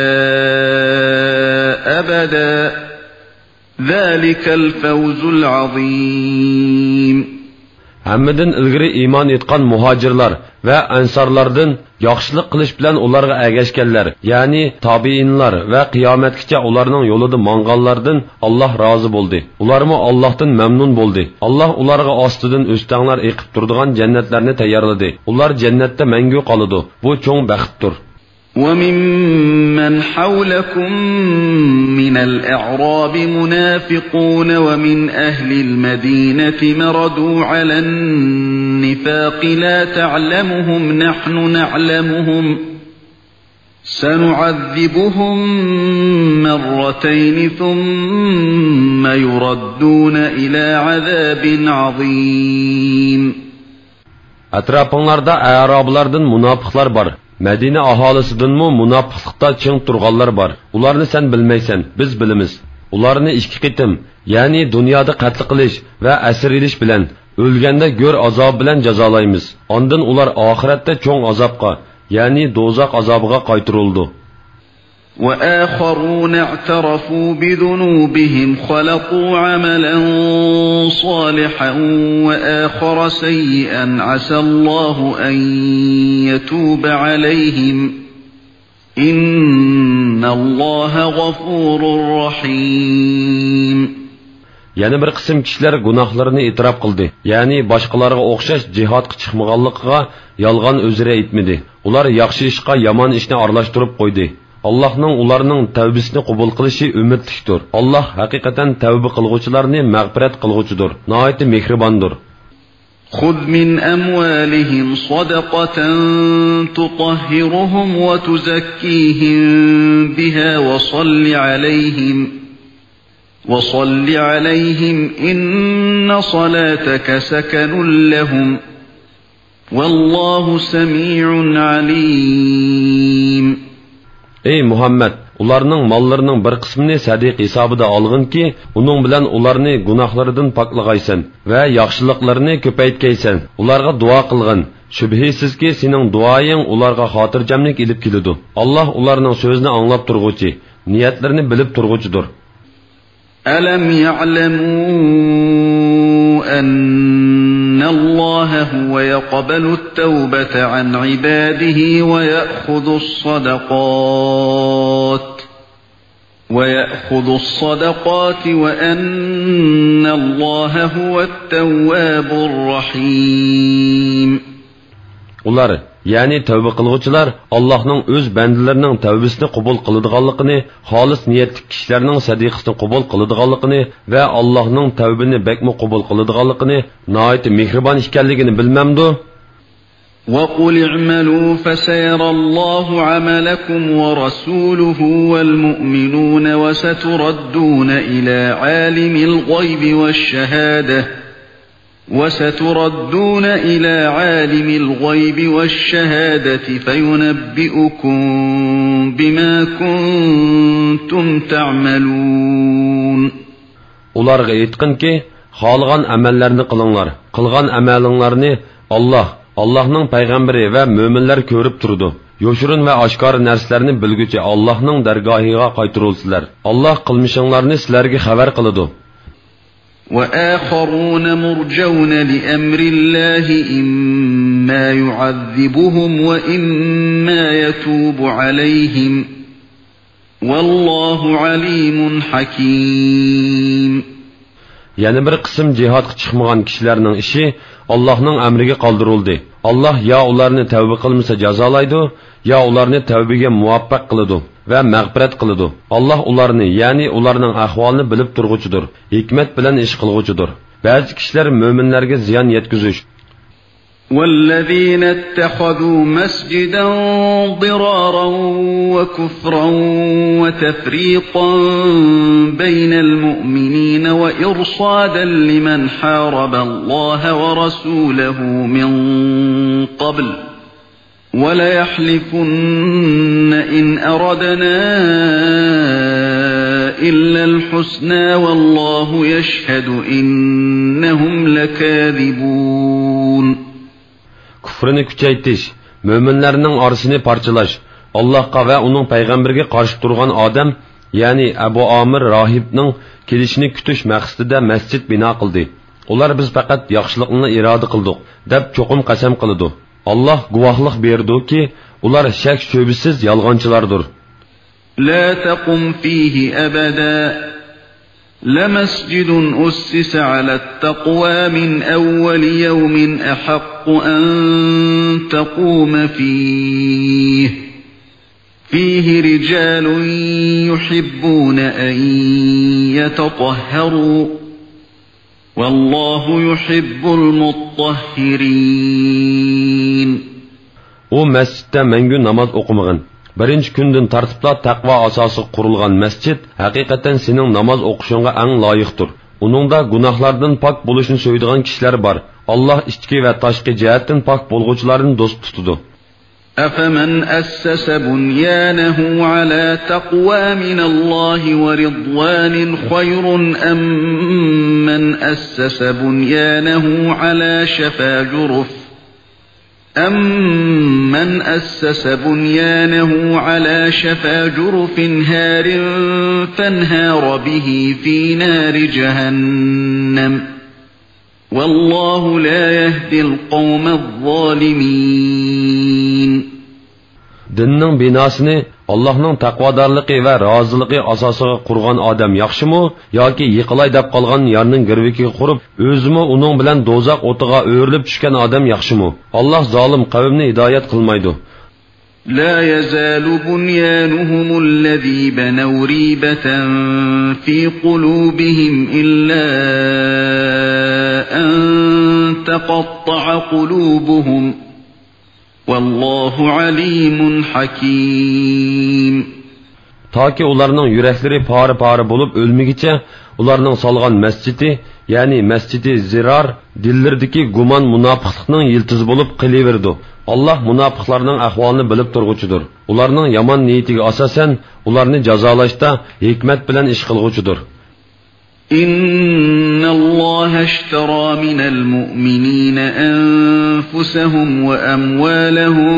أبدا ذلك الفوز العظيم. Hammadan ilgari iymon etgan muhojirlar va ansarlardan yaxshilik qilish bilan ularga ergashganlar, ya'ni tabiinlar va qiyomatgacha ularning yo'lida manganlardan Alloh rozi bo'ldi. Ularmi Allohdan mamnun bo'ldi. Alloh ularga ostidan o'stanglar eqib turadigan jannatlarni tayyorladi. Ular jannatda mangu qoladi. Bu cho'ng baxtdir. وَمِمَّنْ حَوْلَكُمْ مِنَ الْأَعْرَابِ مُنَافِقُونَ وَمِنْ أَهْلِ الْمَدِينَةِ مَرَدُوا عَلَى النِّفَاقِ لَا تَعْلَمُهُمْ نَحْنُ نَعْلَمُهُمْ سَنُعَذِّبُهُمْ مَرَّتَيْنِ ثُمَّ يُرَدُّونَ إِلَى عَذَابٍ عَظِيمٍ. Atrafinglarda Arablardan munofiqlar bor. Madina aholisidanmi munofiqlikda ching turganlar bor. Ularni sen bilmaysan, biz bilamiz. Ularni ikki qitim, ya'ni dunyoda qatl qilish va asir ilish bilan, o'lganda go'r azob bilan jazolaymiz. Ondan ular oxiratda cho'ng azobga, ya'ni do'zax azobiga qaytarildi. وآخرون اعترفوا بذنوبهم خلقوا عملا صالحا وآخر سيئا عسى الله أن يتوب عليهم إن الله غفور رحيم. Yana bir qism kishilar gunohlarini e'tirof qildi. Ya'ni boshqalarga o'xshash jihodga chiqmaganligiga yolg'on o'zira aytmadi. Ular yaxshi ishga yomon ishni aralashtirib qo'ydi. Allohning ularning tavbasini qabul qilishi umidlikdir. Alloh haqiqatan tavba qilguvchilarni mag'firat qilguvchidir, nihoyat mehribondir. خذ من أموالهم صدقة تطهرهم وتزكيهم بها وصل عليهم إن صلاتك سكن لهم والله سميع عليم. Ey Muhammed, ularning mollarining bir qismini sadiq hisobida olg'inki, uning bilan ularni gunohlaridan poklag'aysan va yaxshiliklarni ko'paytgaysan. Ularga duo qilgin. Shubhisizki sening duoying ularga xotirjamlik ilib keladi. Alloh ularning so'zini anglab turg'uchi, niyatlarini bilib turg'uchidir. Alam ya'lamu anna Alloh huwa yaqbalu at-tawbata 'an 'ibadihi wa ya'khudhu as-sadaqat wa anna Alloh huwa at-tawwabur rahim. Ular, ya'ni tavba qilguvchilar Allohning o'z bandalarining tavbasini qabul qiladiganligini, xolis niyatli kishilarning sadiqasini qabul qiladiganligini va Allohning tavbini bakmo qabul qiladiganligini, nihoyat mehribon ekanligini bilmamdu. وَقُلِ اعْمَلُوا فَسَيَرَى اللَّهُ عَمَلَكُمْ وَرَسُولُهُ وَالْمُؤْمِنُونَ وَسَتُرَدُّونَ إِلَى عَالِمِ الْغَيْبِ وَالشَّهَادَةِ فَيُنَبِّئُكُم بِمَا كُنتُمْ تَعْمَلُونَ. Ularga aytqinki, xohlagan amallarni qilinglar. Qilgan amalinglarni Allohning payg'ambari va mo'minlar ko'rib turdi. Yo'shirin va oshkor narsalarni bilguchi Allohning dargohiga qaytarilsizlar. Alloh qilmishinglarni sizlarga xabar qiladi. وَآخَرُونَ مُرْجَوْنَ لِأَمْرِ اللَّهِ إِمَّا يُعَذِّبُهُمْ وَإِمَّا يَتُوبُ عَلَيْهِمْ وَاللَّهُ عَلِيمٌ حَكِيمٌ. Yani bir qism jihadga chiqmagan kishilarning ishi Allohning amriga qoldirildi. Alloh yo ularni tavba qilmasa jazolaydi, yo ularni tavbaga muvaffaq qiladi va mag'firat qiladi. Alloh ularni, ya'ni ularning ahvolini bilib turg'uchidir, hikmat bilan ish qilg'uchidir. Ba'zi kishilar mo'minlarga ziyon yetkazish والذين اتخذوا مسجدا ضرارا وكفرا وتفريقا بين المؤمنين وإرصادا لمن حارب الله ورسوله من قبل وليحلفن إن أردنا إلا الحسنى والله يشهد إنهم لكاذبون. Kufrini kuchaytirish, mo'minlarning orasini parchalash, Allohga va uning payg'ambariga qarshi turgan odam, ya'ni Abu Amir rohibning kelishini kutish maqsadida masjid bino qildi. Ular biz faqat yaxshilikni iroda qildik deb cho'qim qasam qildi. Alloh guvohlik berdiki, ular shak shubhasiz yolg'onchilardir. La taqum fihi abada لمسجد أسس على التقوى من أول يوم أحق أن تقوم فيه رجال يحبون أن يتطهروا والله يحب المطهرين. O mescitte mengü namaz okumağın. Birinchi kundan tartibla taqvo asosi qurilgan masjid haqiqatan sening namoz o'qishingga eng loyiqdir. Uningda gunohlardan pok bo'lishni so'yadigan kishilar bor. Alloh ichki va tashqi jihatdan pok bo'lg'uvchilarni do'st tutadi. Afaman assasa bunyanahu ala taqwa min Alloh wa ridwanin khayrun am man assasa bunyanahu ala shafa juruf أَمَّنْ أَسَّسَ بُنْيَانَهُ عَلَى شَفَا جُرُفٍ هَارٍ فَانْهَارَ بِهِ فِي نَارِ جَهَنَّمَ وَاللَّهُ لَا يَهْدِي الْقَوْمَ الظَّالِمِينَ. Dinning binasini Allohning taqvodorligi va roziligi asosiga qurgan odam yaxshimi yoki yiqilay deb qolgan yarning girvikiga qurib, o'zimi uning bilan do'zax o'tiga o'rilib tushgan odam yaxshimi? Alloh zolim qavmni hidoyat qilmaydi. لا يزال بنيانهم الذي بنوا ريبة في قلوبهم إلا أن تقطع قلوبهم والله عليم حكيم. Toki ularning yuraklari pari bo'lib o'lmigicha ularning solgan masjidi, ya'ni masjidi zirar, dillardagi gumon munofiqlikning yiltizi bo'lib qilaverdi. Allah munofiqlarning ahvolini bilib turg'uchidir. Ularning yomon niyatiga asosan ularni jazolashda hikmat bilan ish qilg'uchidir. إن الله اشترى من المؤمنين أنفسهم وأموالهم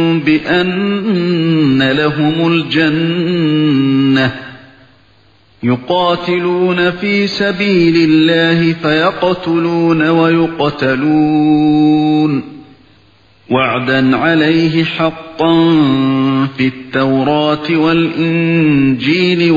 بأن لهم الجنة يقاتلون في سبيل الله فيقتلون ويقتلون وعدا عليه حقا في التوراة والإنجيل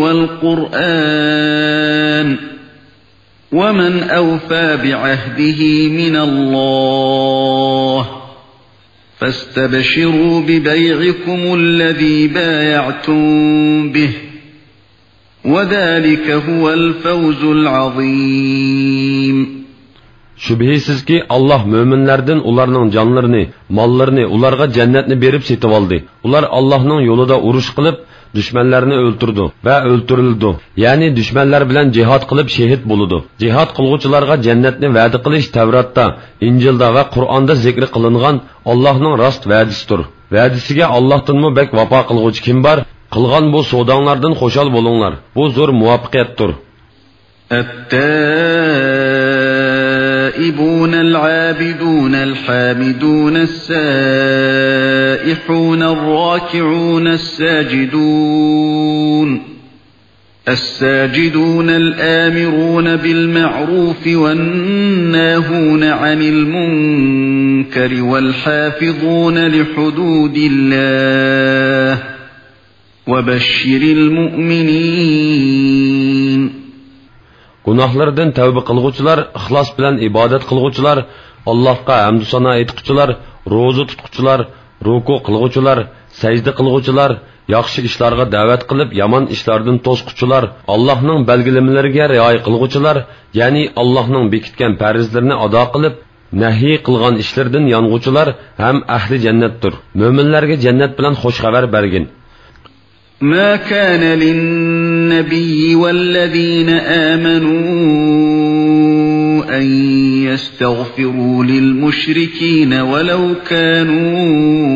والقرآن ومن أوفى بعهده من الله فاستبشروا ببيعكم الذي بايعتم به وذلك هو الفوز العظيم. Şübhisizki Allah müminlerden ularning canlarını, mallarını, ularga cennetni berip setib oldi. Ular Allah'ның yolida urush qilib, düşmanlarını öldürdü ve öldürüldü. Yani düşmanlar bilen cihad qilib şehit buludu. Cihad qilguvchilarga cennetni va'da qilish Tevratda, İncilda ve Kur'an'da zikri qilingan Allah'ның rast va'disidir. Va'disiga Allah'tanmı bek vafo qilguvchi kim bar? Qilgan bu sodanglardan xo'shal bo'linglar. Bu zo'r muvaffaqiyatdir. التائبون العابدون الحامدون السائحون الراكعون الساجدون الآمرون بالمعروف والناهون عن المنكر والحافظون لحدود الله وبشر المؤمنين. Günahlardan tövbe qilguvchilar, ixlos bilan ibodat qilguvchilar, Allohga hamd sano aytquchilar, roza tutquchilar, ruku qilguvchilar, sajda qilguvchilar, yaxshi ishlarga da'vat qilib, yomon ishlardan to'squchilar, Allohning belgilamalariga rioya qilguvchilar, ya'ni Allohning bekitgan farzlarini ado qilib, nahiy qilgan ishlardan yong'uvchilar ham ahli jannatdir. Mo'minlarga jannat bilan xush xabar bergin. ما كان للنبي والذين آمنوا أن يستغفروا للمشركين ولو كانوا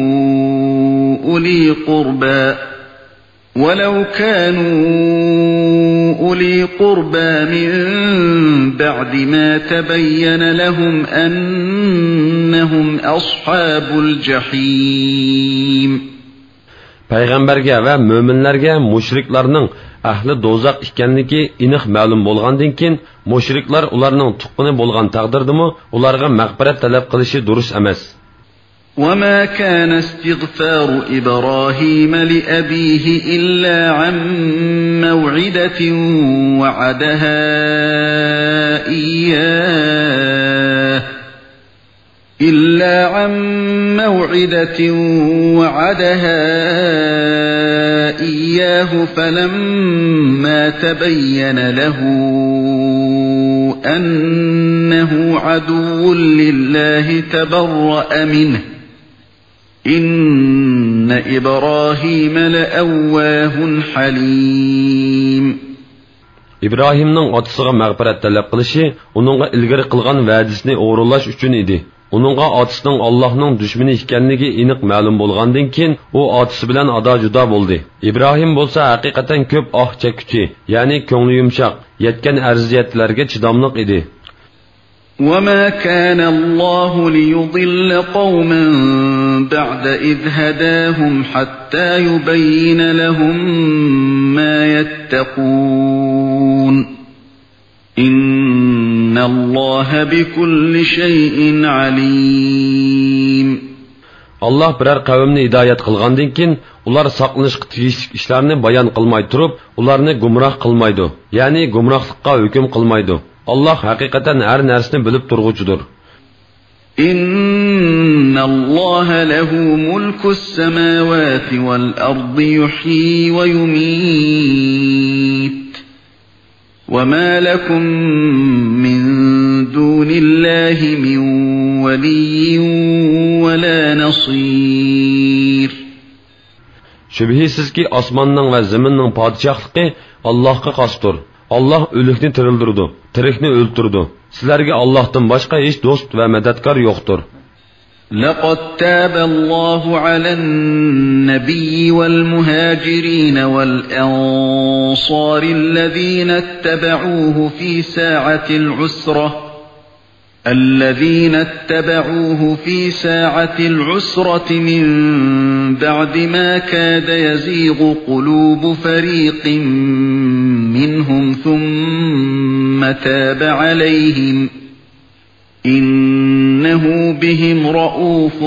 أولي قربى من بعد ما تبين لهم أنهم أصحاب الجحيم. Payg'ambarga va mo'minlarga mushriklarning ahli do'zax ekanligi aniq ma'lum bo'lgandan keyin mushriklar ularning tuqqini bo'lgan taqdirdimi ularga mag'firat talab qilishi durust emas. وما كان استغفار إبراهيم لأبيه إلا عن موعدة وعدها إياه فلما تبين له أنه عدو لله تبرأ منه إن إبراهيم لأواه حليم. İbrahimning otasiga mag'firat talab qilishi uningga ilgari qilgan va'dasini o'g'irlash uchun edi. Uningga otasining Allohning dushmani ekanligi aniq ma'lum bo'lgandan keyin u otasi bilan ado judo bo'ldi. İbrahim bo'lsa haqiqatan ko'p chekkuchi, ya'ni ko'ngli yumshoq, yetgan arziyatlarga chidamliq edi. وما كان الله ليضل قوما بعد إذ هداهم حتى يبين لهم ما يتقون إن الله بكل شيء عليم. Allah birer kavimni hidayet qilgandan keyin ular saqlanishga tegishli ishlarni bayon qilmay turib, ularni gumroh qilmaydi, ya'ni gumrohlikqa hukm qilmaydi. Allah haqiqatan har narsani bilib turg'uchidir. إن الله له ملك السماوات والأرض يحيي ويميت وما لكم من دون الله من ولي ولا نصير. Shubhisizki osmonning va zaminning podshohligi Allohga xosdir. Allah o'likni tirildirdi, tirikni o'ltirdi. Sizlarga Allohdan boshqa hech do'st va madadkor yo'qdir. لقد تاب الله على النبي والمهاجرين والأنصار الذين اتبعوه في ساعة العسرة من بعد ما كاد يزيغ قلوب فريق منهم ثم تاب عليهم إنه بهم رؤوف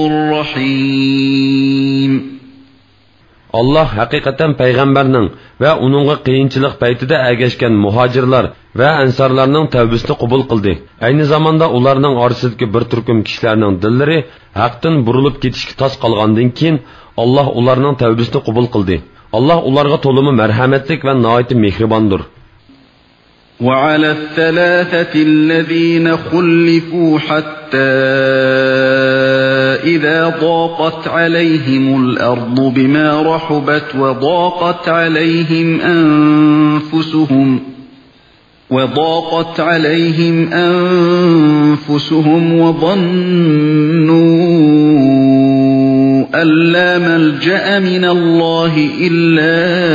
رحيم. Allah haqiqatan payg'ambarning va uningga qiyinchilik paytida ergashgan muhojirlar va ansarlarning tavbasini qabul qildi. Ayni zamonda ularning orasidagi bir turkum kishilarning dillari haqdan burilib ketishga tos qolgandan keyin Allah ularning tavbasini qabul qildi. Allah ularga to'limi marhamatlik va nihoyat mehribondir. وعلى الثلاثة الذين خلفوا حتى إذا ضاقت عليهم الأرض بما رحبت وضاقت عليهم أنفسهم وظنوا أن لا ملجأ من الله إلا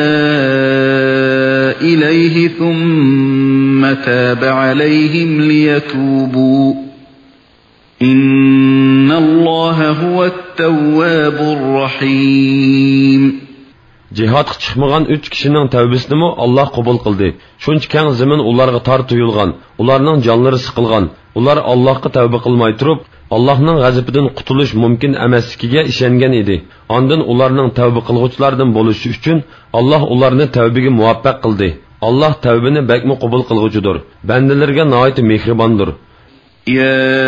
إليه ثم تاب عليهم ليتوبوا إن الله هو التواب الرحيم. Jihad chiqmagan 3 kishining tavbasini Allah qabul qildi. Shuncha keng zamin ularga tor tuyulgan, ularning jonlari siqilgan. Ular Allohga tavba qilmay turib, Allohning g'azabidan qutulish mumkin emasligiga ishongan edi. Ondan ularning tavba qilguvchilardan bo'lishi uchun Alloh ularni tavbaga muvaffaq qildi. Allah tavbini bakmi qabul qilguvchidir. Bandalarga nihoyat mehribondir. يا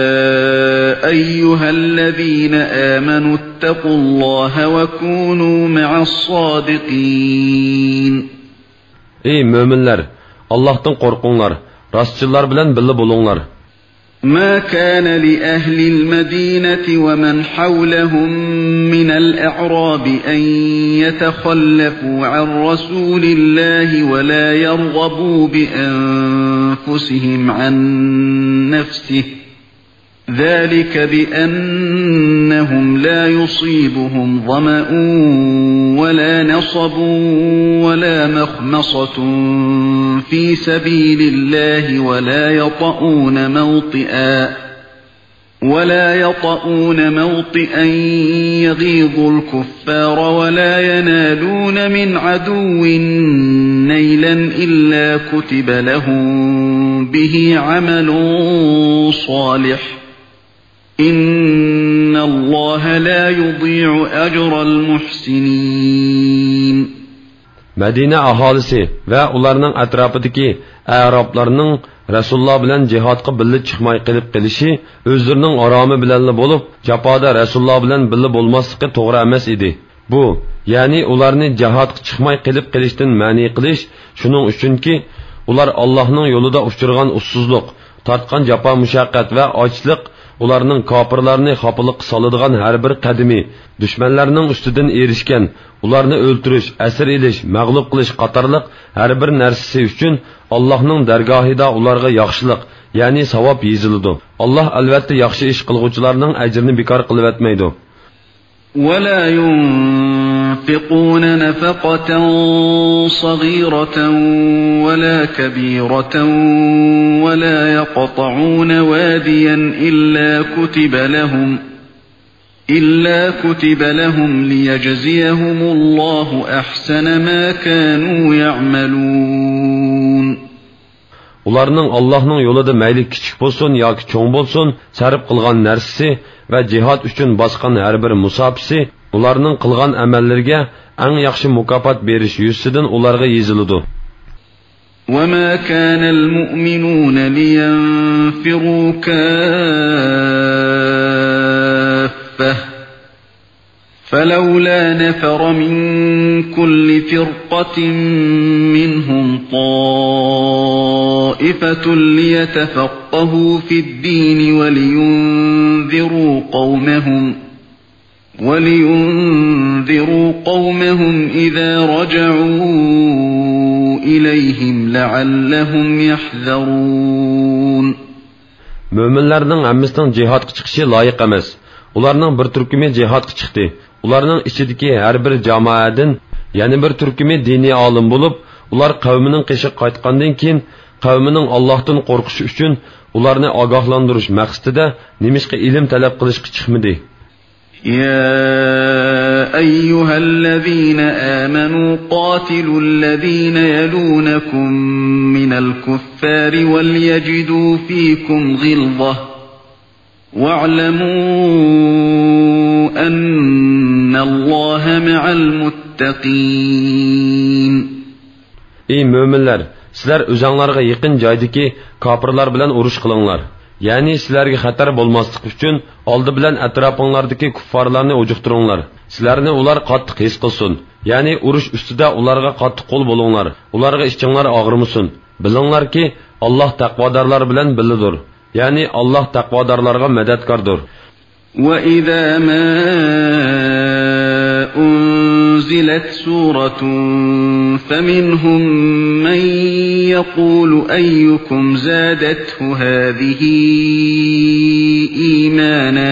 أيها الذين آمنوا اتقوا الله وكونوا مع الصادقين. Ey müminler, Allah'tan korkunlar, rastçılar bilen birli bulunlar. ما كان لأهل المدينة ومن حولهم من الأعراب أن يتخلفوا عن رسول الله ولا يرغبوا بأنفسهم عن نفسه ذلك بأنهم لا يصيبهم ظمأ ولا نصب ولا مخمصة في سبيل الله ولا يطؤون موطئا يغيظ الكفار ولا ينالون من عدو نيلا إلا كتب لهم به عمل صالح إن الله لا يضيع أجر المحسنين. Medine ahalisi ve ularning atrofidagi Arablarning Rasululloh bilan jihodga birga chiqmay qilib qilishi o'zlarining oromi bilanla bo'lib, jafoda Rasululloh bilan birga bo'lmasligi to'g'ri emas edi. Bu, ya'ni ularni jihodga chiqmay qilib qilishdan ma'ni qilish shuning uchunki, ular Allohning yo'lida uchirgan ussuzlik, tortgan jafo mushaqqat va ochlik ularning kofirlarni xafalık soladigan har bir qadimi dushmanlarning ustidan erishgan, ularni o'ltirish, asir elish, mag'lub qilish qatorliq har bir narsasi uchun Allohning dargohida ularga yaxshilik, ya'ni savob yeziladi. Alloh albatta yaxshi ish qilguvchilarning ajrini bekor qilib etmaydi. ولا ينفقون نفقة صغيرة ولا كبيرة ولا يقطعون واديا إلا كتب لهم ليجزيهم الله أحسن ما كانوا يعملون. Ularning Allohning yo'lida mayli kichik bo'lsin yoki cho'ng bo'lsin, sarf qilgan narsasi va jihad uchun bosgan har bir musofisi ularning qilgan amallariga eng yaxshi mukofot berish yuzidan ularga yeziladi. وما كان المؤمنون لينفروا كافة فلولا نفر من كل فرقة منهم طائفة ليتفقهوا في الدين ولينذروا وَلِيُنذِرُوا قَوْمَهُمْ إِذَا رَجَعُوا إِلَيْهِمْ لَعَلَّهُمْ يَحْذَرُونَ. Möminlərning hammasining jihadga chiqishi loyiq emas. Ularning bir turkumi jihadga chiqdi. Ularning ichidagi har bir jamoadan yana bir turkumi diniy olim bo'lib, ular qavmining qishi qaytgandan keyin qavmining Allohdan qo'rqishi uchun ularni ogohlantirish maqsadida nimishqa ilm talab qilishga chiqmadi. يا أيها الذين آمنوا قاتلوا الذين يلونكم من الكفار وليجدوا فيكم غلظة واعلموا أن الله مع المتقين. Ey müminler, sizler özаңlarga yaqin joydagi kofirlar bilan urush qilinglar. Ya'ni sizlarga xatar bo'lmaslik uchun oldi bilan atrofinglardagi kuffarlarni o'jiqtiringlar. Sizlarni ular qattiq his qilsin. Ya'ni urush ustida ularga qattiq qo'l bo'linglar. Ularga ishinglar og'rimasin. Bilinglarki, Alloh taqvodorlar bilan birlidir. Ya'ni Alloh taqvodorlarga madadkordir. Wa idza ma unzilat suratun faminhum man yaqulu ayyukum zadathu hadhihi imana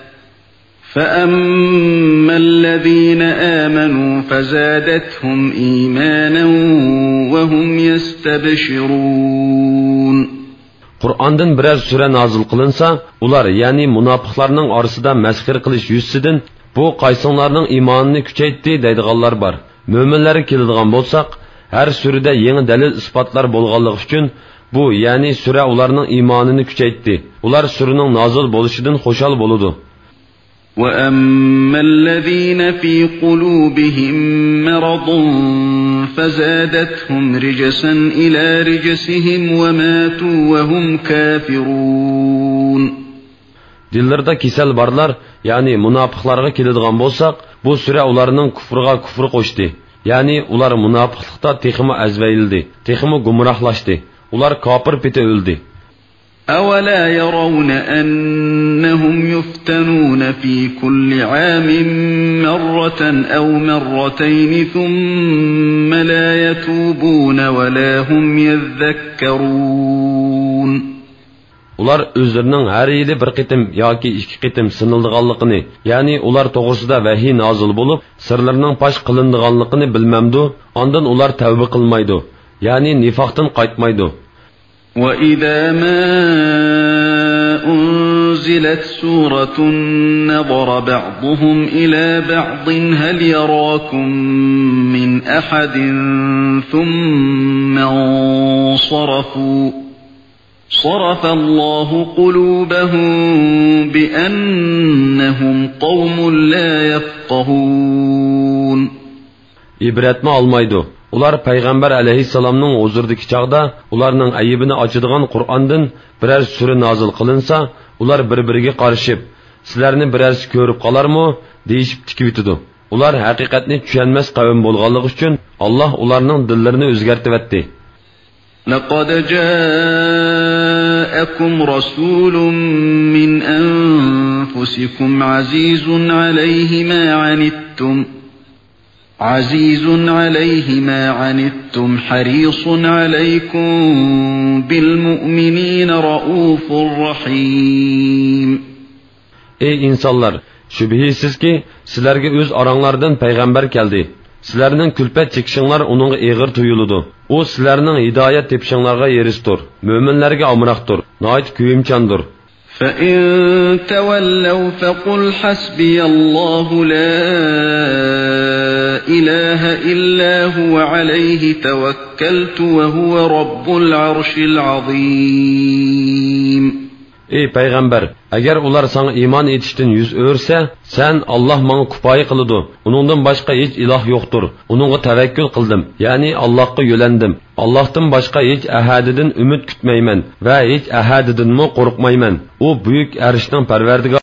فأما الذين آمنوا فزادتهم إيمانا وهم يستبشرون. Qur'ondan biroz sura nozil qilinsa, ular ya'ni munofiqlarning orasida masxir qilish yuzsidan bu qaysonlarning iymonini kuchaytdi deydiganlar bor. Mo'minlarga keladigan bo'lsak, har surada yangi dalil isbotlar bo'lganligi uchun bu ya'ni sura ularning iymonini kuchaytdi. Ular suraning nozil bo'lishidan xushal bo'ladi. وَأَمَّا الَّذِينَ فِي قُلُوبِهِم مَّرَضٌ فَزَادَتْهُمْ رِجْسًا إِلَى رِجْسِهِمْ وَمَاتُوا وَهُمْ كَافِرُونَ. Dillarda kesel barlar, yani münafıklarga keladigan bo'lsak, bu sura ularning kufriga kufr qo'shdi. Ya'ni ular munofiqlikda texmi azvayldi, texmi gumrohlashdi. Ular kofir peti o'ldi. أَوَلَا يَرَوْنَ أَنَّهُمْ يُفْتَنُونَ فِي كُلِّ عَامٍ مَّرَّةً أَوْ مَرَّتَيْنِ ثُمَّ لَا يَتُوبُونَ وَلَا هُمْ يَذَّكَّرُونَ. Ular özlerinin her yili bir qitim yoki ikki qitim sınıldıganlıqını, yani ular toğrusida vahiy nazil bulup, sırlarının paş qılındıganlıqını bilmemdu, ondan ular tövbe qılmaydı, yani nifaqtan qaytmaydı. وَإِذَا مَا أُنْزِلَتْ سُورَةٌ نَظَرَ بَعْضُهُمْ إِلَى بَعْضٍ هَلْ يَرَاكُمْ مِنْ أَحَدٍ ثُمَّ انصَرَفُوا صَرَفَ اللَّهُ قُلُوبَهُم بِأَنَّهُمْ قَوْمٌ لَا يَفْقَهُونَ. İbretmi almaydı. Ular Peygamber aleyhisselamның huzurdaki çağda ularning ayibini açıdığan Kur'an'dan birer sure nazil kılınsa, ular bir-biriga qarışıp, sizlarni birersi ko'rib qolarmı deyishib tikib yutidi. Ular haqiqatni tushunmas qavm bo'lganligi uchun Alloh ularning dillarini o'zgartib etdi. لقد جاءكم رسول من أنفسكم عزيز عليه ما عنتم حريص عليكم بالمؤمنين رؤوف رحيم. Ey insanlar, şübihisiz ki sizlerge öz aranglardan peygamber geldi. Sizlerinin külpet çekişinler onunla eğir tuyuludu. O sizlerinin hidayet tepişinlerine yeristir. Müminlerge amraktır. Nait küyümçandır. فَإِن تَوَلَّوْا فَقُلْ حَسْبِيَ اللَّهُ لَا إِلَٰهَ إِلَّا هُوَ عَلَيْهِ تَوَكَّلْتُ وَهُوَ رَبُّ الْعَرْشِ الْعَظِيمِ. Ey Peygamber, eğer ular sana iman etişten yüz örse, sen Allah bana kupayı kılıdı. Onundan başka hiç ilah yoktur. Onunla tevekkül kıldım. Yani Allah'a yölendim. Allah'tan başka hiç ahadidin ümit kütmeymen ve hiç ahadidin mi korkmaymen. O büyük erişten perverdigar.